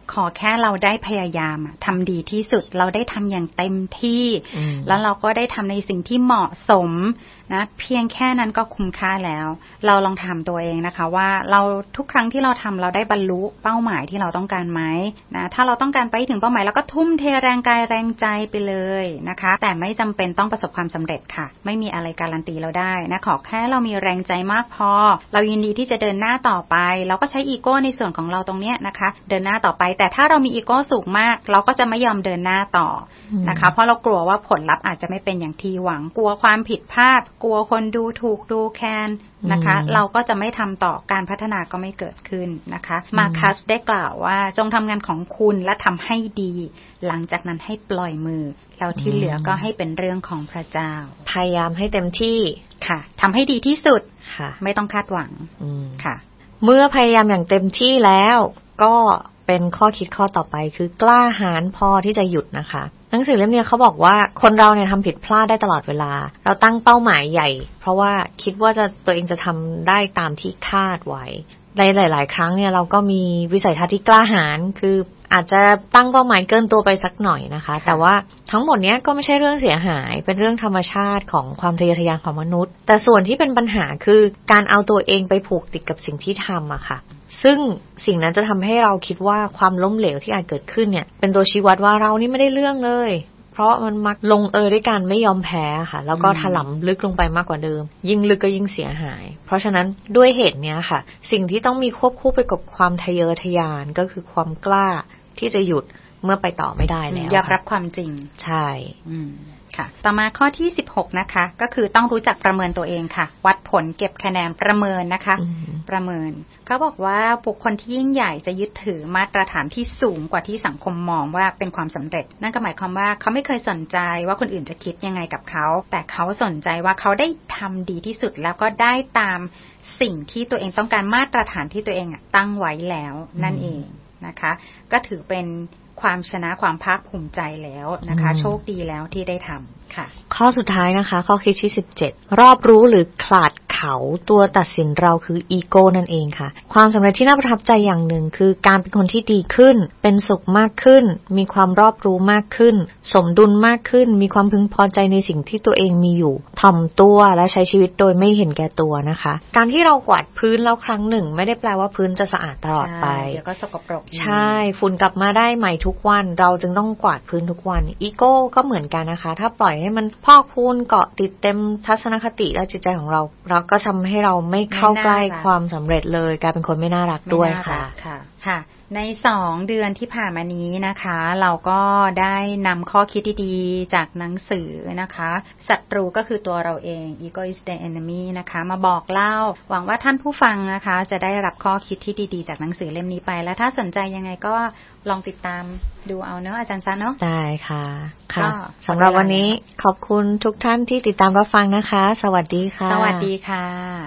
ขอแค่เราได้พยายามทำดีที่สุดเราได้ทำอย่างเต็มที่แล้วเราก็ได้ทำในสิ่งที่เหมาะสมนะเพียงแค่นั้นก็คุ้มค่าแล้วเราลองถามตัวเองนะคะว่าเราทุกครั้งที่เราทำเราได้บรรลุเป้าหมายที่เราต้องการไหมนะถ้าเราต้องการไปถึงเป้าหมายแล้วก็ทุ่มเทแรงกายแรงใจไปเลยนะคะแต่ไม่จำเป็นต้องประสบความสำเร็จค่ะไม่มีอะไรการันตีเราได้นะขอแค่เรามีแรงใจมากพอเรายินดีที่จะเดินหน้าต่อไปเราก็ใช้อีโก้ในส่วนของเราตรงเนี้ยนะคะเดินหน้าต่อไปแต่ถ้าเรามีอีโก้สูงมากเราก็จะไม่ยอมเดินหน้าต่อนะคะเพราะเรากลัวว่าผลลัพธ์อาจจะไม่เป็นอย่างที่หวังกลัวความผิดพลาดกลัวคนดูถูกดูแคลนนะคะเราก็จะไม่ทำต่อการพัฒนาก็ไม่เกิดขึ้นนะคะมาคัสได้กล่าวว่าจงทำงานของคุณและทำให้ดีหลังจากนั้นให้ปล่อยมือแล้วที่เหลือก็ให้เป็นเรื่องของพระเจ้าพยายามให้เต็มที่ค่ะทำให้ดีที่สุดค่ะไม่ต้องคาดหวังค่ะเมื่อพยายามอย่างเต็มที่แล้วก็เป็นข้อคิดข้อต่อไปคือกล้าหาญพอที่จะหยุดนะคะหนังสือเล่มนี้เขาบอกว่าคนเราเนี่ยทำผิดพลาดได้ตลอดเวลาเราตั้งเป้าหมายใหญ่เพราะว่าคิดว่าจะตัวเองจะทำได้ตามที่คาดไว้ในหลายๆครั้งเนี่ยเราก็มีวิสัยทัศน์ที่กล้าหาญคืออาจจะตั้งเป้าหมายเกินตัวไปสักหน่อยนะคะแต่ว่าทั้งหมดนี้ก็ไม่ใช่เรื่องเสียหายเป็นเรื่องธรรมชาติของความทะเยอทะยานของมนุษย์แต่ส่วนที่เป็นปัญหาคือการเอาตัวเองไปผูกติดกับสิ่งที่ทำอะค่ะซึ่งสิ่งนั้นจะทำให้เราคิดว่าความล้มเหลวที่อาจเกิดขึ้นเนี่ยเป็นตัวชี้วัดว่าเรานี่ไม่ได้เรื่องเลยเพราะมันมักลงเอยด้วยการไม่ยอมแพ้ค่ะแล้วก็ถลำลึกลงไปมากกว่าเดิมยิ่งลึกก็ยิ่งเสียหายเพราะฉะนั้นด้วยเหตุเนี้ยค่ะสิ่งที่ต้องมีควบคู่ไปกับความทะเยอทะยานก็คือความกล้าที่จะหยุดเมื่อไปต่อไม่ได้แล้วยอมรับความจริงใช่ค่ะต่อมาข้อที่สิบหกนะคะก็คือต้องรู้จักประเมินตัวเองค่ะวัดผลเก็บคะแนนประเมินนะคะประเมินเขาบอกว่าบุคคลที่ยิ่งใหญ่จะยึดถือมาตรฐานที่สูงกว่าที่สังคมมองว่าเป็นความสำเร็จนั่นก็หมายความว่าเขาไม่เคยสนใจว่าคนอื่นจะคิดยังไงกับเขาแต่เขาสนใจว่าเขาได้ทำดีที่สุดแล้วก็ได้ตามสิ่งที่ตัวเองต้องการมาตรฐานที่ตัวเองตั้งไว้แล้วนั่นเองนะคะก็ถือเป็นความชนะความภาคภูมิใจแล้วนะคะโชคดีแล้วที่ได้ทำค่ะข้อสุดท้ายนะคะข้อคิดที่สิบเจ็ดรอบรู้หรือขลาดเขาตัวตัดสินเราคืออีโก้นั่นเองค่ะความสำเร็จที่น่าประทับใจอย่างหนึ่งคือการเป็นคนที่ดีขึ้นเป็นสุขมากขึ้นมีความรอบรู้มากขึ้นสมดุลมากขึ้นมีความพึงพอใจในสิ่งที่ตัวเองมีอยู่ถ่อมตัวและใช้ชีวิตโดยไม่เห็นแก่ตัวนะคะการที่เรากวาดพื้นแล้วครั้งหนึ่งไม่ได้แปลว่าพื้นจะสะอาดตลอดไปเดี๋ยวก็สกปรกใช่ฝุ่นกลับมาได้ใหม่ทุกวันเราจึงต้องกวาดพื้นทุกวันอีโก้ก็เหมือนกันนะคะถ้าปล่อยให้มันพอกพูนเกาะติดเต็มทัศนคติและจิตใจของเราเราก็ทำให้เราไม่เข้าใกล้ความสำเร็จเลยกลายเป็นคนไม่น่ารักด้วยค่ะค่ะค่ะในสองเดือนที่ผ่านมานี้นะคะเราก็ได้นำข้อคิดดีๆจากหนังสือนะคะศัตรูก็คือตัวเราเอง Ego is the enemy นะคะมาบอกเล่าหวังว่าท่านผู้ฟังนะคะจะได้รับข้อคิดที่ดีๆจากหนังสือเล่มนี้ไปและถ้าสนใจยังไงก็ลองติดตามดูเอาเนอะอาจารย์ซันเนาะได้ค่ะค่ะสำหรับวันนี้ขอบคุณทุกท่านที่ติดตามรับฟังนะคะสวัสดีค่ะสวัสดีค่ะ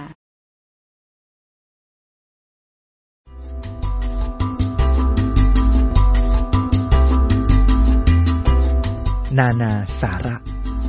นานาสาระ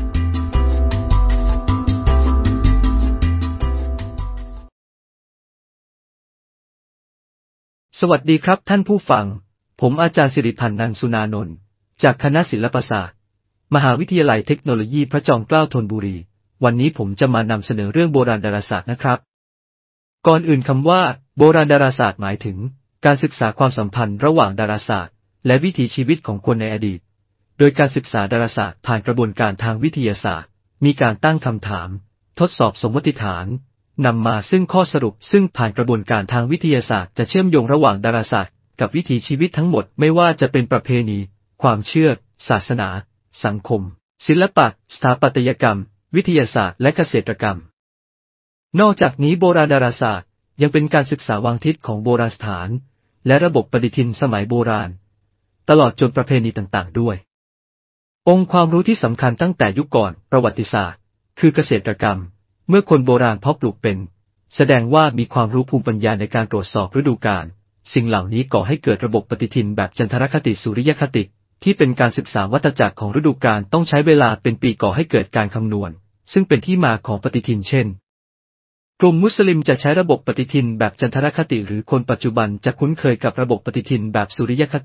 สวัสดีครับท่านผู้ฟังผมอาจารย์สิริพันธ์ นันสุนานนท์จากคณะศิลปศาสตร์มหาวิทยาลัยเทคโนโลยีพระจอมเกล้าธนบุรีวันนี้ผมจะมานำเสนอเรื่องโบราณดาราศาสตร์นะครับก่อนอื่นคำว่าโบราณดาราศาสตร์หมายถึงการศึกษาความสัมพันธ์ระหว่างดาราศาสตร์และวิถีชีวิตของคนในอดีตโดยการศึกษาดาราศาสตร์ผ่านกระบวนการทางวิทยาศาสตร์มีการตั้งคำถามทดสอบสมมติฐานนำมาซึ่งข้อสรุปซึ่งผ่านกระบวนการทางวิทยาศาสตร์จะเชื่อมโยงระหว่างดาราศาสตร์กับวิถีชีวิตทั้งหมดไม่ว่าจะเป็นประเพณีความเชื่อศาสนาสังคมศิลปะสถาปัตยกรรมวิทยาศาสตร์และเกษตรกรรมนอกจากนี้โบราณดาราศาสตร์ยังเป็นการศึกษาวางทิศของโบราณสถานและระบบปฏิทินสมัยโบราณตลอดจนประเพณีต่างๆด้วยองค์ความรู้ที่สำคัญตั้งแต่ยุคก่อนประวัติศาสตร์คือเกษตรกรรมเมื่อคนโบราณเพาะปลูกเป็นแสดงว่ามีความรู้ภูมิปัญญาในการตรวจสอบฤดูกาลสิ่งเหล่านี้ก่อให้เกิดระบบปฏิทินแบบจันทรคติสุริยคติที่เป็นการศึกษาวัฏจักรของฤดูกาลต้องใช้เวลาเป็นปีก่อให้เกิดการคำนวณซึ่งเป็นที่มาของปฏิทินเช่นกลุ่มมุสลิมจะใช้ระบบปฏิทินแบบจันทรคติหรือคนปัจจุบันจะคุ้นเคยกับระบบปฏิทินแบบสุริยคติ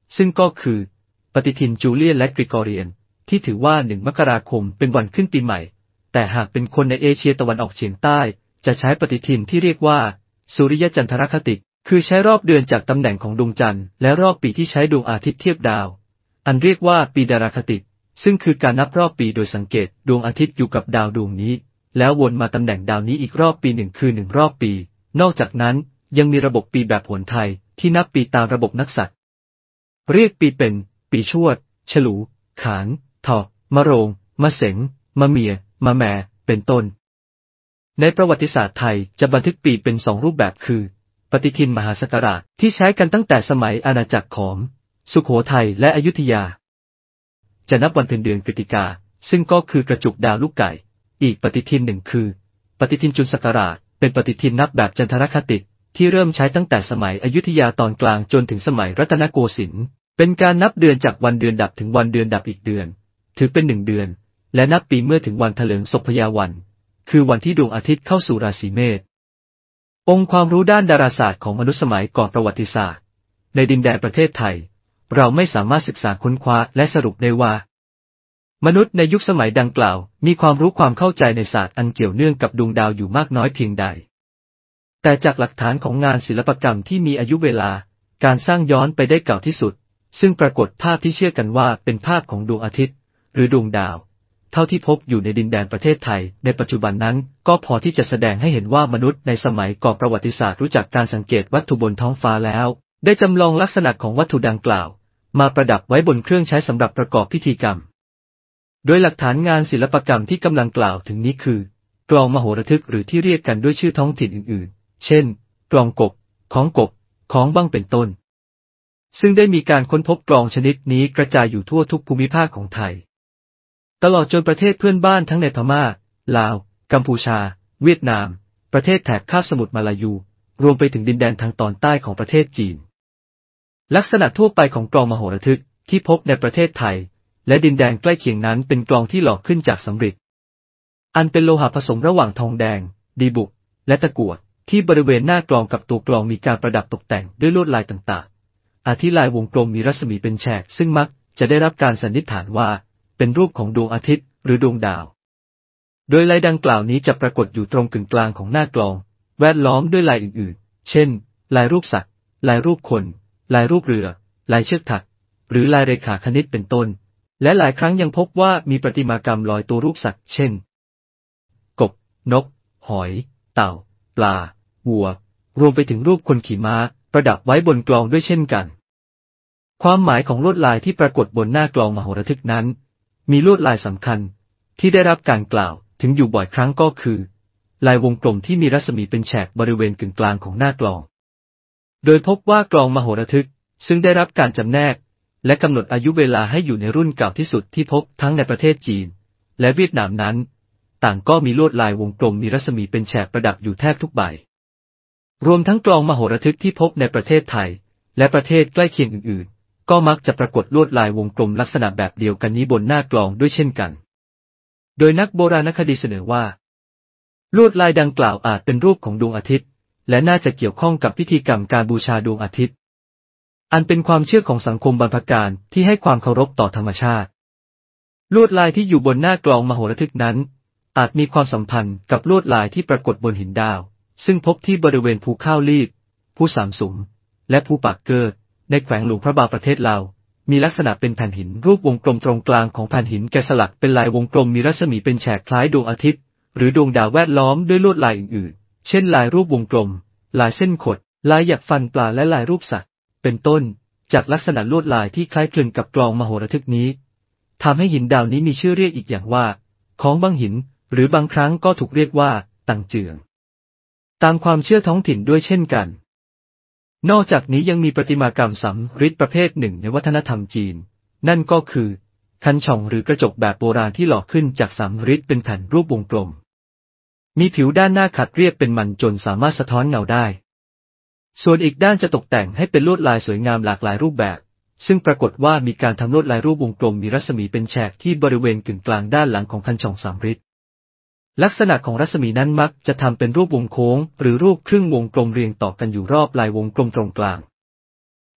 ซึ่งก็คือปฏิทินจูเลียนและกริกอเรียนที่ถือว่าหนึ่งมกราคมเป็นวันขึ้นปีใหม่แต่หากเป็นคนในเอเชียตะวันออกเฉียงใต้จะใช้ปฏิทินที่เรียกว่าสุริยจันทรคติคือใช้รอบเดือนจากตำแหน่งของดวงจันทร์และรอบปีที่ใช้ดวงอาทิตย์เทียบดาวอันเรียกว่าปีดาราคติซึ่งคือการนับรอบปีโดยสังเกตดวงอาทิตย์อยู่กับดาวดวงนี้แล้ววนมาตำแหน่งดาวนี้อีกรอบปีหนึ่งคือหนึ่งรอบปีนอกจากนั้นยังมีระบบปีแบบโหรไทยที่นับปีตามระบบนักษัตริย์เรียกปีเป็นปีชวดฉลูขานถอมะโรงมะเสงมะเมียมะแมเป็นต้นในประวัติศาสตร์ไทยจะบันทึกปีเป็นสองรูปแบบคือปฏิทินมหาศักราชที่ใช้กันตั้งแต่สมัยอาณาจักรขอมสุโขทัยและอยุธยาจะนับวันเพ็ญเดือนกฤติกาซึ่งก็คือกระจุกดาวลูกไก่อีกปฏิทินหนึ่งคือปฏิทินจุลศักราชเป็นปฏิทินนับแบบจันทรคติที่เริ่มใช้ตั้งแต่สมัยอยุธยาตอนกลางจนถึงสมัยรัตนโกสินทร์เป็นการนับเดือนจากวันเดือนดับถึงวันเดือนดับอีกเดือนถือเป็นหนึ่งเดือนและนับปีเมื่อถึงวันถลิงศพพยาวันคือวันที่ดวงอาทิตย์เข้าสู่ราศีเมษองค์ความรู้ด้านดาราศาสตร์ของมนุษย์สมัยก่อนประวัติศาสตร์ในดินแดนประเทศไทยเราไม่สามารถศึกษาค้นคว้าและสรุปได้ว่ามนุษย์ในยุคสมัยดังกล่าวมีความรู้ความเข้าใจในศาสตร์อันเกี่ยวเนื่องกับดวงดาวอยู่มากน้อยเพียงใดแต่จากหลักฐานของงานศิลปกรรมที่มีอายุเวลาการสร้างย้อนไปได้เก่าที่สุดซึ่งปรากฏภาพที่เชื่อกันว่าเป็นภาพของดวงอาทิตย์หรือดวงดาวเท่าที่พบอยู่ในดินแดนประเทศไทยในปัจจุบันนั้นก็พอที่จะแสดงให้เห็นว่ามนุษย์ในสมัยก่อนประวัติศาสตร์รู้จักการสังเกตวัตถุบนท้องฟ้าแล้วได้จำลองลักษณะของวัตถุดังกล่าวมาประดับไว้บนเครื่องใช้สำหรับประกอบพิธีกรรมโดยหลักฐานงานศิลปกรรมที่กำลังกล่าวถึงนี้คือกลองมโหระทึกหรือที่เรียกกันด้วยชื่อท้องถิ่นอื่นๆเช่นกลองกบของกบของบ้างเป็นต้นซึ่งได้มีการค้นพบกลองชนิดนี้กระจายอยู่ทั่วทุกภูมิภาคของไทยตลอดจนประเทศเพื่อนบ้านทั้งในพม่าลาวกัมพูชาเวียดนามประเทศแถบคาบสมุทรมาลายูรวมไปถึงดินแดนทางตอนใต้ของประเทศจีนลักษณะทั่วไปของกลองมโหระทึกที่พบในประเทศไทยและดินแดนใกล้เคียงนั้นเป็นกลองที่หล่อขึ้นจากสำริดอันเป็นโลหะผสมระหว่างทองแดงดีบุกและตะกั่วที่บริเวณหน้ากลองกับตัวกลองมีการประดับตกแต่งด้วยลวดลายต่างๆอาทิลายวงกลมมีรัศมีเป็นแฉกซึ่งมักจะได้รับการสันนิษฐานว่าเป็นรูปของดวงอาทิตย์หรือดวงดาวโดยลายดังกล่าวนี้จะปรากฏอยู่ตรงกึ่งกลางของหน้ากลองแวดล้อมด้วยลายอื่นๆเช่นลายรูปสัตว์ลายรูปคนลายรูปเรือลายเชือกถักหรือลายเรขาคณิตเป็นต้นและหลายครั้งยังพบว่ามีประติมากรรมลอยตัวรูปสัตว์เช่นกบนกหอยเต่าปลาวัวรวมไปถึงรูปคนขี่ม้าประดับไว้บนกลองด้วยเช่นกันความหมายของลวดลายที่ปรากฏบนหน้ากลองมโหระทึกนั้นมีลวดลายสำคัญที่ได้รับการกล่าวถึงอยู่บ่อยครั้งก็คือลายวงกลมที่มีรัศมีเป็นแฉกบริเวณกึ่งกลางของหน้ากลองโดยพบว่ากลองมโหระทึกซึ่งได้รับการจำแนกและกำหนดอายุเวลาให้อยู่ในรุ่นเก่าที่สุดที่พบทั้งในประเทศจีนและเวียดนามนั้นต่างก็มีลวดลายวงกลมมีรัศมีเป็นแฉกประดับอยู่แทบทุกใบรวมทั้งกลองมโหระทึกที่พบในประเทศไทยและประเทศใกล้เคียงอื่นๆก็มักจะปรากฏลวดลายวงกลมลักษณะแบบเดียวกันนี้บนหน้ากลองด้วยเช่นกันโดยนักโบราณคดีเสนอว่าลวดลายดังกล่าวอาจเป็นรูปของดวงอาทิตย์และน่าจะเกี่ยวข้องกับพิธีกรรมการบูชาดวงอาทิตย์อันเป็นความเชื่อของสังคมบรรพกาลที่ให้ความเคารพต่อธรรมชาติลวดลายที่อยู่บนหน้ากลองมโหระทึกนั้นอาจมีความสัมพันธ์กับลวดลายที่ปรากฏบนหินดาวซึ่งพบที่บริเวณภูข้าวลีบภูสามสุมและภูปากเกิดในแขวงหลวงพระบางประเทศลาวมีลักษณะเป็นแผ่นหินรูปวงกลมตรงกลางของแผ่นหินแกะสลักเป็นลายวงกลมมีรัศมีเป็นแฉกคล้ายดวงอาทิตย์หรือดวงดาวแวดล้อมด้วยลวดลายอื่นๆเช่นลายรูปวงกลมลายเส้นขดลายหยักฟันปลาและลายรูปสัตว์เป็นต้นจากลักษณะลวดลายที่คล้ายคลึงกับกลองมโหระทึกนี้ทำให้หินดาวนี้มีชื่อเรียกอีกอย่างว่าของบางหินหรือบางครั้งก็ถูกเรียกว่าตังเจืองตามความเชื่อท้องถิ่นด้วยเช่นกันนอกจากนี้ยังมีประติมากรรมสำริดประเภทหนึ่งในวัฒนธรรมจีนนั่นก็คือคันช่องหรือกระจกแบบโบราณที่หล่อขึ้นจากสำริดเป็นแผ่นรูปวงกลมมีผิวด้านหน้าขัดเรียบเป็นมันจนสามารถสะท้อนเงาได้ส่วนอีกด้านจะตกแต่งให้เป็นลวดลายสวยงามหลากหลายรูปแบบซึ่งปรากฏว่ามีการทำลวดลายรูปวงกลมมีรัศมีเป็นแฉกที่บริเวณกึ่งกลางด้านหลังของคันช่องสำริดลักษณะของรัศมีนั้นมักจะทำเป็นรูปวงโค้งหรือรูปครึ่งวงกลมเรียงต่อกันอยู่รอบลายวงกลมตรงกลาง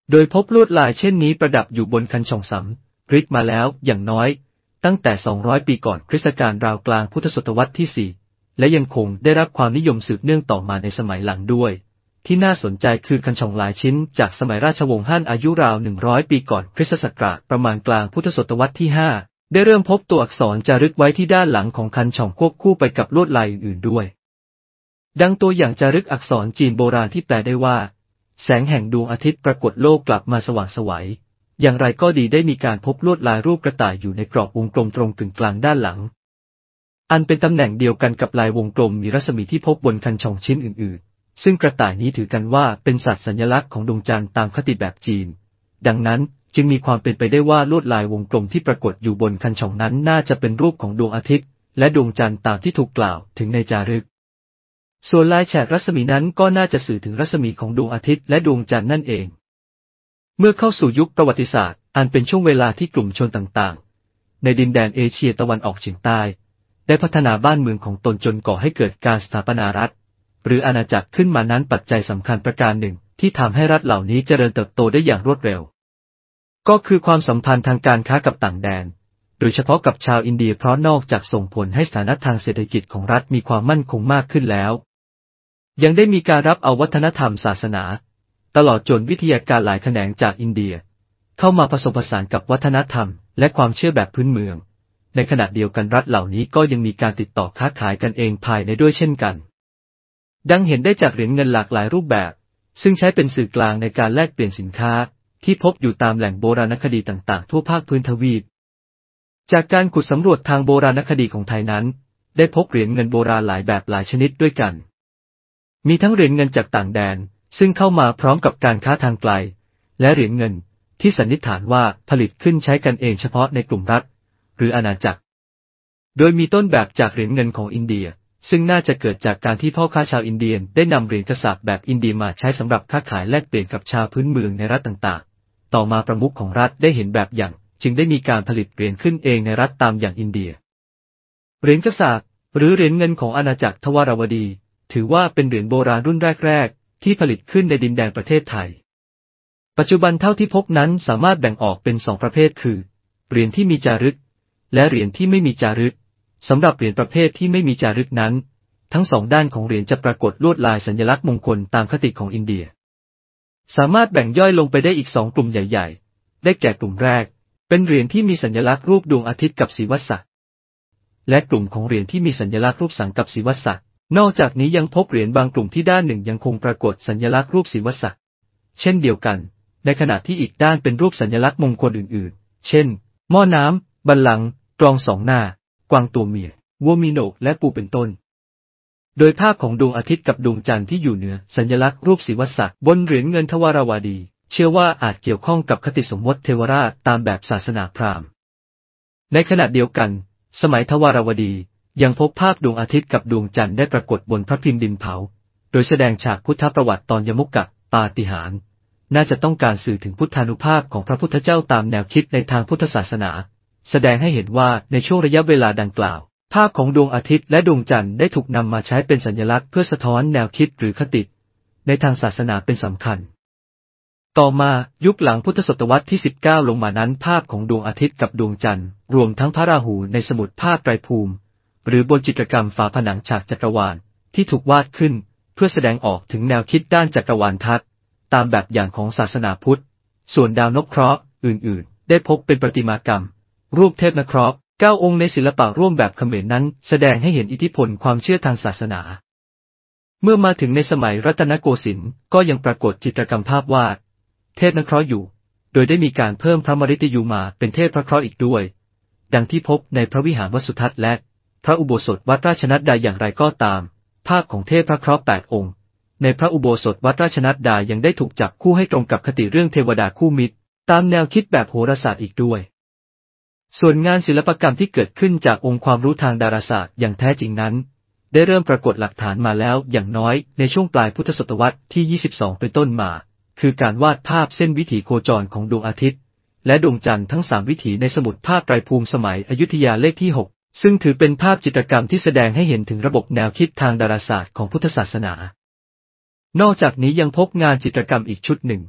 โดยพบลวดลายเช่นนี้ประดับอยู่บนคันช่องสำริดมาแล้วอย่างน้อยตั้งแต่สองร้อยปีก่อนคริสตกาลราวกลางพุทธศตวรรษที่สี่และยังคงได้รับความนิยมสืบเนื่องต่อมาในสมัยหลังด้วยที่น่าสนใจคือคันช่องหลายชิ้นจากสมัยราชวงศ์ฮั่นอายุราวหนึ่งร้อยปีก่อนคริสตศักราชประมาณกลางพุทธศตวรรษที่ห้าได้เริ่มพบตัวอักษรจารึกไว้ที่ด้านหลังของคันช่องควบคู่ไปกับลวดลายอื่นๆด้วยดังตัวอย่างจารึกอักษรจีนโบราณที่แปลได้ว่าแสงแห่งดวงอาทิตย์ปรากฏโลกกลับมาสว่างไสวอย่างไรก็ดีได้มีการพบลวดลายรูปกระต่ายอยู่ในกรอบวงกลมตรงกึ่งกลางด้านหลังอันเป็นตำแหน่งเดียวกันกับลายวงกลมมีรัศมีที่พบบนคันช่องชิ้นอื่นๆซึ่งกระต่ายนี้ถือกันว่าเป็นสัตว์สัญลักษณ์ของดวงจันทร์ตามคติแบบจีนดังนั้นจึงมีความเป็นไปได้ว่าลวดลายวงกลมที่ปรากฏอยู่บนคันช่องนั้นน่าจะเป็นรูปของดวงอาทิตย์และดวงจันทร์ตามที่ถูกกล่าวถึงในจารึกส่วนลายแฉกรัศมีนั้นก็น่าจะสื่อถึงรัศมีของดวงอาทิตย์และดวงจันทร์นั่นเองเมื่อเข้าสู่ยุคประวัติศาสตร์อันเป็นช่วงเวลาที่กลุ่มชนต่างๆในดินแดนเอเชียตะวันออกเฉียงใต้ได้พัฒนาบ้านเมืองของตนจนก่อให้เกิดการสถาปนารัฐหรืออาณาจักรขึ้นมานั้นปัจจัยสำคัญประการหนึ่งที่ทำให้รัฐเหล่านี้เจริญเติบโตได้อย่างรวดเร็วก็คือความสัมพันธ์ทางการค้ากับต่างแดนโดยเฉพาะกับชาวอินเดียเพราะนอกจากส่งผลให้สถานะทางเศรษฐกิจของรัฐมีความมั่นคงมากขึ้นแล้วยังได้มีการรับเอาวัฒนธรรมศาสนาตลอดจนวิทยาการหลายแขนงจากอินเดียเข้ามาผสมผสานกับวัฒนธรรมและความเชื่อแบบพื้นเมืองในขณะเดียวกันรัฐเหล่านี้ก็ยังมีการติดต่อค้าขายกันเองภายในด้วยเช่นกันดังเห็นได้จากเหรียญเงินหลากหลายรูปแบบซึ่งใช้เป็นสื่อกลางในการแลกเปลี่ยนสินค้าที่พบอยู่ตามแหล่งโบราณคดีต่างๆทั่วภาคพื้นทวีปจากการขุดสำรวจทางโบราณคดีของไทยนั้นได้พบเหรียญเงินโบราณหลายแบบหลายชนิดด้วยกันมีทั้งเหรียญเงินจากต่างแดนซึ่งเข้ามาพร้อมกับการค้าทางไกลและเหรียญเงินที่สันนิษฐานว่าผลิตขึ้นใช้กันเองเฉพาะในกลุ่มรัฐหรืออาณาจักรโดยมีต้นแบบจากเหรียญเงินของอินเดียซึ่งน่าจะเกิดจากการที่พ่อค้าชาวอินเดียได้นำเหรียญกระสาบแบบอินเดียมาใช้สำหรับค้าขายแลกเปลี่ยนกับชาวพื้นเมืองในรัฐต่างๆต่อมาประมุขของรัฐได้เห็นแบบอย่างจึงได้มีการผลิตเหรียญขึ้นเองในรัฐตามอย่างอินเดียเหรียญกระสาบหรือเหรียญเงินของอาณาจักรทวารวดีถือว่าเป็นเหรียญโบราณรุ่นแรกๆที่ผลิตขึ้นในดินแดนประเทศไทยปัจจุบันเท่าที่พบนั้นสามารถแบ่งออกเป็นสองประเภทคือเหรียญที่มีจารึกและเหรียญที่ไม่มีจารึกสำหรับเหรียญประเภทที่ไม่มีจารึกนั้นทั้งสองด้านของเหรียญจะปรากฏลวดลายสัญลักษณ์มงคลตามคติของอินเดียสามารถแบ่งย่อยลงไปได้อีกสองกลุ่มใหญ่ๆได้แก่กลุ่มแรกเป็นเหรียญที่มีสัญลักษณ์รูปดวงอาทิตย์กับศิวศักดิ์และกลุ่มของเหรียญที่มีสัญลักษณ์รูปสังกับศิวศักดิ์นอกจากนี้ยังพบเหรียญบางกลุ่มที่ด้านหนึ่งยังคงปรากฏสัญลักษณ์รูปศิวศักดิ์เช่นเดียวกันในขณะที่อีกด้านเป็นรูปสัญลักษณ์มงคลอื่นๆเช่นหม้อน้ำบัลลังก์กลองสองหน้ากวางตัวเมียวัวมีโหนกและปูเป็นต้นโดยภาพของดวงอาทิตย์กับดวงจันทร์ที่อยู่เหนือสัญลักษณ์รูปศิวศักดิ์บนเหรียญเงินทวารวดีเชื่อว่าอาจเกี่ยวข้องกับคติสมมติเทวราชตามแบบศาสนาพราหมณ์ในขณะเดียวกันสมัยทวารวดียังพบภาพดวงอาทิตย์กับดวงจันทร์ได้ปรากฏบนพระพิมพ์ดินเผาโดยแสดงฉากพุทธประวัติตอนยมุกกะปาฏิหาริย์น่าจะต้องการสื่อถึงพุทธานุภาพของพระพุทธเจ้าตามแนวคิดในทางพุทธศาสนาแสดงให้เห็นว่าในช่วงระยะเวลาดังกล่าวภาพของดวงอาทิตย์และดวงจันทร์ได้ถูกนำมาใช้เป็นสัญลักษณ์เพื่อสะท้อนแนวคิดหรือคติในทางศาสนาเป็นสำคัญต่อมายุคหลังพุทธศตวรรษที่สิบเก้าลงมานั้นภาพของดวงอาทิตย์กับดวงจันทร์รวมทั้งพระราหูในสมุดภาพไตรภูมิหรือบนจิตรกรรมฝาผนังฉากจักรวาลที่ถูกวาดขึ้นเพื่อแสดงออกถึงแนวคิดด้านจักรวาลทัศน์ตามแบบอย่างของศาสนาพุทธส่วนดาวนพเคราะห์อื่นๆได้พบเป็นประติมากรรมรูปเทพนเคราะห์เก้าองค์ในศิลปะร่วมแบบเขมรนั้นแสดงให้เห็นอิทธิพลความเชื่อทางศาสนาเมื่อมาถึงในสมัยรัตนโกสินทร์ก็ยังปรากฏจิตรกรรมภาพวาดเทพนเคราะห์อยู่โดยได้มีการเพิ่มพระมฤตยูมาเป็นเทพพระเคราะห์อีกด้วยดังที่พบในพระวิหารวสุทัศน์และพระอุโบสถวัดราชนัดดาอย่างไรก็ตามภาพของเทพพระเคราะห์แปดองค์ในพระอุโบสถวัดราชนัดดายังได้ถูกจับคู่ให้ตรงกับคติเรื่องเทวดาคู่มิตรตามแนวคิดแบบโหราศาสตร์อีกด้วยส่วนงานศิลปกรรมที่เกิดขึ้นจากองค์ความรู้ทางดาราศาสตร์อย่างแท้จริงนั้นได้เริ่มปรากฏหลักฐานมาแล้วอย่างน้อยในช่วงปลายพุทธศตวรรษที่ยี่สิบสองเป็นต้นมาคือการวาดภาพเส้นวิถีโคจรของดวงอาทิตย์และดวงจันทร์ทั้งสามวิถีในสมุดภาพไตรภูมิสมัยอยุธยาเลขที่หกซึ่งถือเป็นภาพจิตรกรรมที่แสดงให้เห็นถึงระบบแนวคิดทางดาราศาสตร์ของพุทธศาสนานอกจากนี้ยังพบงานจิตรกรรมอีกชุดหนึ่ง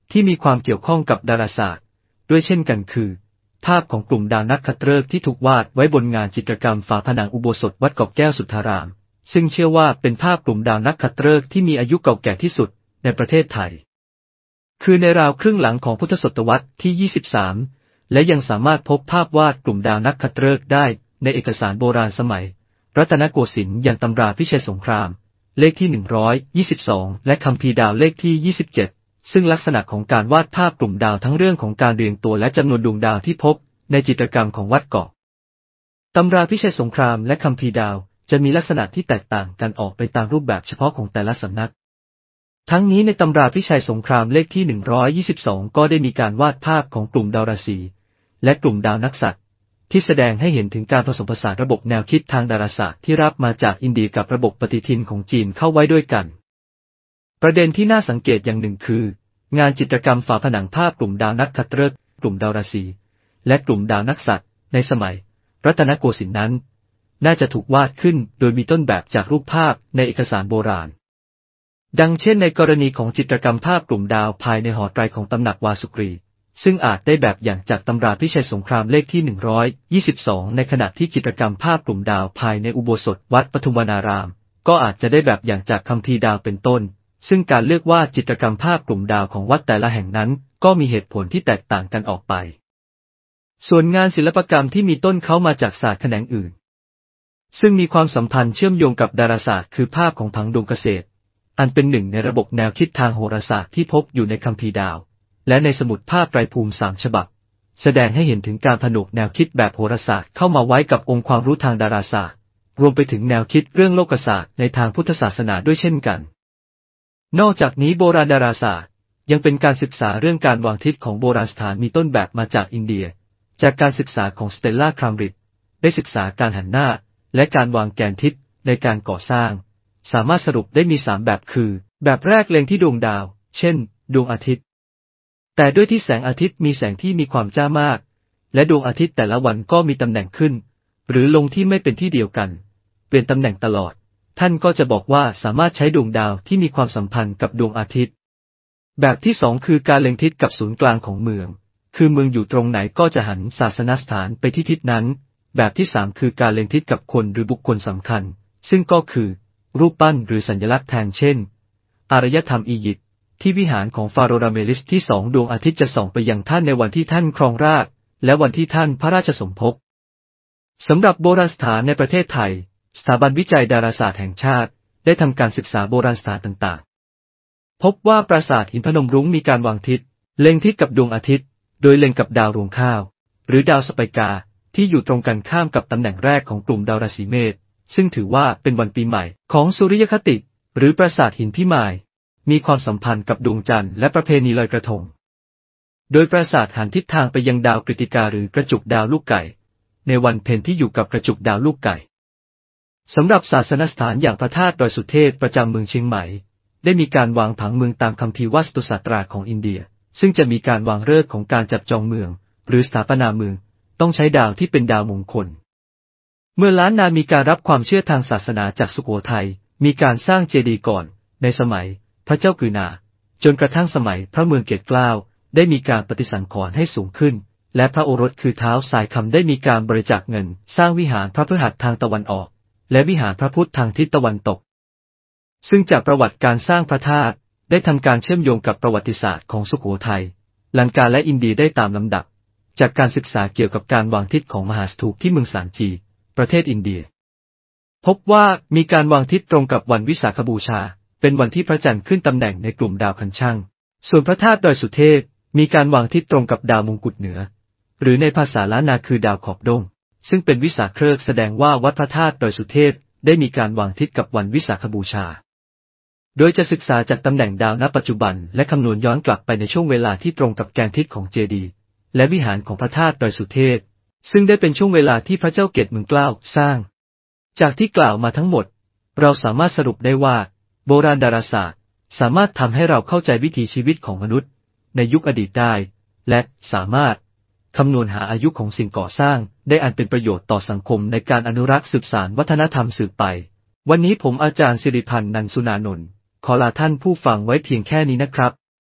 ที่มีความเกี่ยวข้องกับดาราศาสตร์ด้วยเช่นกันคือภาพของกลุ่มดาวนักขัตฤกษ์ที่ถูกวาดไว้บนงานจิตรกรรมฝาผนังอุโบสถวัดเกาะแก้วสุทธารามซึ่งเชื่อว่าเป็นภาพกลุ่มดาวนักขัตฤกษ์ที่มีอายุเก่าแก่ที่สุดในประเทศไทยคือในราวครึ่งหลังของพุทธศตวรรษที่ยี่สิบสามและยังสามารถพบภาพวาดกลุ่มดาวนักขัตฤกษ์ได้ในเอกสารโบราณสมัยรัตนโกสินทร์อย่างตำราพิชัยสงครามเลขที่หนึ่งร้อยยี่สิบสองและคัมภีร์ดาวเลขที่ยี่สิบเจ็ดซึ่งลักษณะของการวาดภาพกลุ่มดาวทั้งเรื่องของการเรียงตัวและจำนวนดวงดาวที่พบในจิตรกรรมของวัดเกาะตำราพิชัยสงครามและคัมภีร์ดาวจะมีลักษณะที่แตกต่างกันออกไปตามรูปแบบเฉพาะของแต่ละสำนักทั้งนี้ในตำราพิชัยสงครามเลขที่หนึ่งร้อยยี่สิบสองก็ได้มีการวาดภาพของกลุ่มดาวราศีและกลุ่มดาวนักษัตริย์ที่แสดงให้เห็นถึงการผสมผสานระบบแนวคิดทางดาราศาสตร์ที่รับมาจากอินเดียกับระบบปฏิทินของจีนเข้าไว้ด้วยกันประเด็นที่น่าสังเกตอย่างหนึ่งคืองานจิตรกรรมฝาผนังภาพกลุ่มดาวนักขัตฤกษ์กลุ่มดาวราศีและกลุ่มดาวนักษัตริย์ในสมัยรัตนโกสินทร์นั้นน่าจะถูกวาดขึ้นโดยมีต้นแบบจากรูปภาพในเอกสารโบราณดังเช่นในกรณีของจิตรกรรมภาพกลุ่มดาวภายในหอไตรของตำหนักวาสุกรีซึ่งอาจได้แบบอย่างจากตำราพิชัยสงครามเลขที่หนึ่งร้อยยี่สิบสองในขณะที่จิตรกรรมภาพกลุ่มดาวภายในอุโบสถวัดปทุมวนารามก็อาจจะได้แบบอย่างจากคัมภีร์ดาวเป็นต้นซึ่งการเลือกวาดจิตรกรรมภาพกลุ่มดาวของวัดแต่ละแห่งนั้นก็มีเหตุผลที่แตกต่างกันออกไปส่วนงานศิลปกรรมที่มีต้นเข้ามาจากศาสตร์แขนงอื่นซึ่งมีความสัมพันธ์เชื่อมโยงกับดาราศาสตร์คือภาพของผังดวงเกษตรอันเป็นหนึ่งในระบบแนวคิดทางโหราศาสตร์ที่พบอยู่ในคัมภีร์ดาวและในสมุดภาพไตรภูมิสามฉบับแสดงให้เห็นถึงการผนวกแนวคิดแบบโหราศาสตร์เข้ามาไว้กับองค์ความรู้ทางดาราศาสตร์รวมไปถึงแนวคิดเรื่องโลกศาสตร์ในทางพุทธศาสนาด้วยเช่นกันนอกจากนี้โบราณดาราศาสตร์ยังเป็นการศึกษาเรื่องการวางทิศของโบราณสถานมีต้นแบบมาจากอินเดียจากการศึกษาของสเตลล่าครัมริดได้ศึกษาการหันหน้าและการวางแกนทิศในการก่อสร้างสามารถสรุปได้มีสามแบบคือแบบแรกเล็งที่ดวงดาวเช่นดวงอาทิตย์แต่ด้วยที่แสงอาทิตย์มีแสงที่มีความจ้ามากและดวงอาทิตย์แต่ละวันก็มีตำแหน่งขึ้นหรือลงที่ไม่เป็นที่เดียวกันเปลี่ยนตำแหน่งตลอดท่านก็จะบอกว่าสามารถใช้ดวงดาวที่มีความสัมพันธ์กับดวงอาทิตย์แบบที่สองคือการเล็งทิศกับศูนย์กลางของเมืองคือเมืองอยู่ตรงไหนก็จะหันศาสนสถานไปที่ทิศนั้นแบบที่สามคือการเล็งทิศกับคนหรือบุคคลสำคัญซึ่งก็คือรูปปั้นหรือสัญลักษณ์แทนเช่นอารยธรรมอียิปต์ที่วิหารของฟาโรห์ราเมลิสที่สองดวงอาทิตย์จะส่องไปยังท่านในวันที่ท่านครองราชย์และวันที่ท่านพระราชสมภพสำหรับโบราณสถานในประเทศไทยสถาบันวิจัยดาราศาสตร์แห่งชาติได้ทำการศึกษาโบราณสถานต่างๆพบว่าปราสาทหินพนมรุ้งมีการวางทิศเล็งทิศกับดวงอาทิตย์โดยเล็งกับดาวรวงข้าวหรือดาวสไปกาที่อยู่ตรงกันข้ามกับตำแหน่งแรกของกลุ่มดาวราศีเมษซึ่งถือว่าเป็นวันปีใหม่ของสุริยคติหรือปราสาทหินพิมายมีความสัมพันธ์กับดวงจันทร์และประเพณีลอยกระทงโดยปราสาทหันทิศทางไปยังดาวกฤติกาหรือกระจุกดาวลูกไก่ในวันเพ็ญที่อยู่กับกระจุกดาวลูกไก่สำหรับศาสนสถานอย่างพระธาตุดอยสุเทพประจำเมืองเชียงใหม่ได้มีการวางผังเมืองตามคัมภีร์วัสตุศาสตราของอินเดียซึ่งจะมีการวางฤกษ์ของการจับจองเมืองหรือสถาปนาเมืองต้องใช้ดาวที่เป็นดาวมงคลเมื่อล้านนามีการรับความเชื่อทางศาสนาจากสุโขทัยมีการสร้างเจดีย์ก่อนในสมัยพระเจ้ากือนาจนกระทั่งสมัยพระเมืองเกศเกล้าได้มีการปฏิสังขรณ์ให้สูงขึ้นและพระโอรสคือท้าวสายคำได้มีการบริจาคเงินสร้างวิหารพระพฤหัสทางตะวันออกและวิหารพระพุทธทางทิศตะวันตกซึ่งจากประวัติการสร้างพระธาตุได้ทำการเชื่อมโยงกับประวัติศาสตร์ของสุโขทัยลังกาและอินเดียได้ตามลำดับจากการศึกษาเกี่ยวกับการวางทิศของมหาสถูปที่เมืองสานจีประเทศอินเดียพบว่ามีการวางทิศตรงกับวันวิสาขบูชาเป็นวันที่พระจันทร์ขึ้นตำแหน่งในกลุ่มดาวคันช่างส่วนพระธาตุดอยสุเทพมีการวางทิศตรงกับดาวมงกุฎเหนือหรือในภาษาล้านนาคือดาวขอบดงซึ่งเป็นวิสาขฤกษ์แสดงว่าวัดพระธาตุดอยสุเทพได้มีการวางทิศกับวันวิสาขบูชาโดยจะศึกษาจากตำแหน่งดาวณปัจจุบันและคำนวณย้อนกลับไปในช่วงเวลาที่ตรงกับแกนทิศของเจดีย์และวิหารของพระธาตุดอยสุเทพซึ่งได้เป็นช่วงเวลาที่พระเจ้าเกศเมืองเกล้าสร้างจากที่กล่าวมาทั้งหมดเราสามารถสรุปได้ว่าโบราณดาราศาสตร์สามารถทำให้เราเข้าใจวิถีชีวิตของมนุษย์ในยุคอดีตได้และสามารถคำนวณหาอายุของสิ่งก่อสร้างได้อันเป็นประโยชน์ต่อสังคมในการอนุรักษ์สืบสานวัฒนธรรมสืบไปวันนี้ผมอาจารย์สิริพันธ์ นันสุนานนท์ขอลาท่านผู้ฟังไว้เพียงแค่นี้นะครับ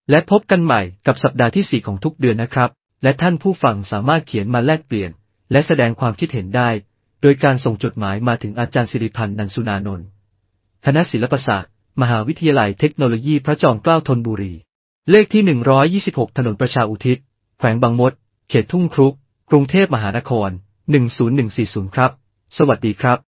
และพบกันใหม่กับสัปดาห์ที่สี่ของทุกเดือนนะครับและท่านผู้ฟังสามารถเขียนมาแลกเปลี่ยนและแสดงความคิดเห็นได้โดยการส่งจดหมายมาถึงอาจารย์สิริพันธ์นันสุนานนท์คณะศิลปศาสตร์มหาวิทยาลัยเทคโนโลยีพระจอมเกล้าธนบุรีเลขที่หนึ่งร้อยยี่สิบหกถนนประชาอุทิศแขวงบางมดเขตทุ่งครุกรุงเทพมหานครหนึ่งศูนย์หนึ่งสี่ศูนย์ครับสวัสดีครับ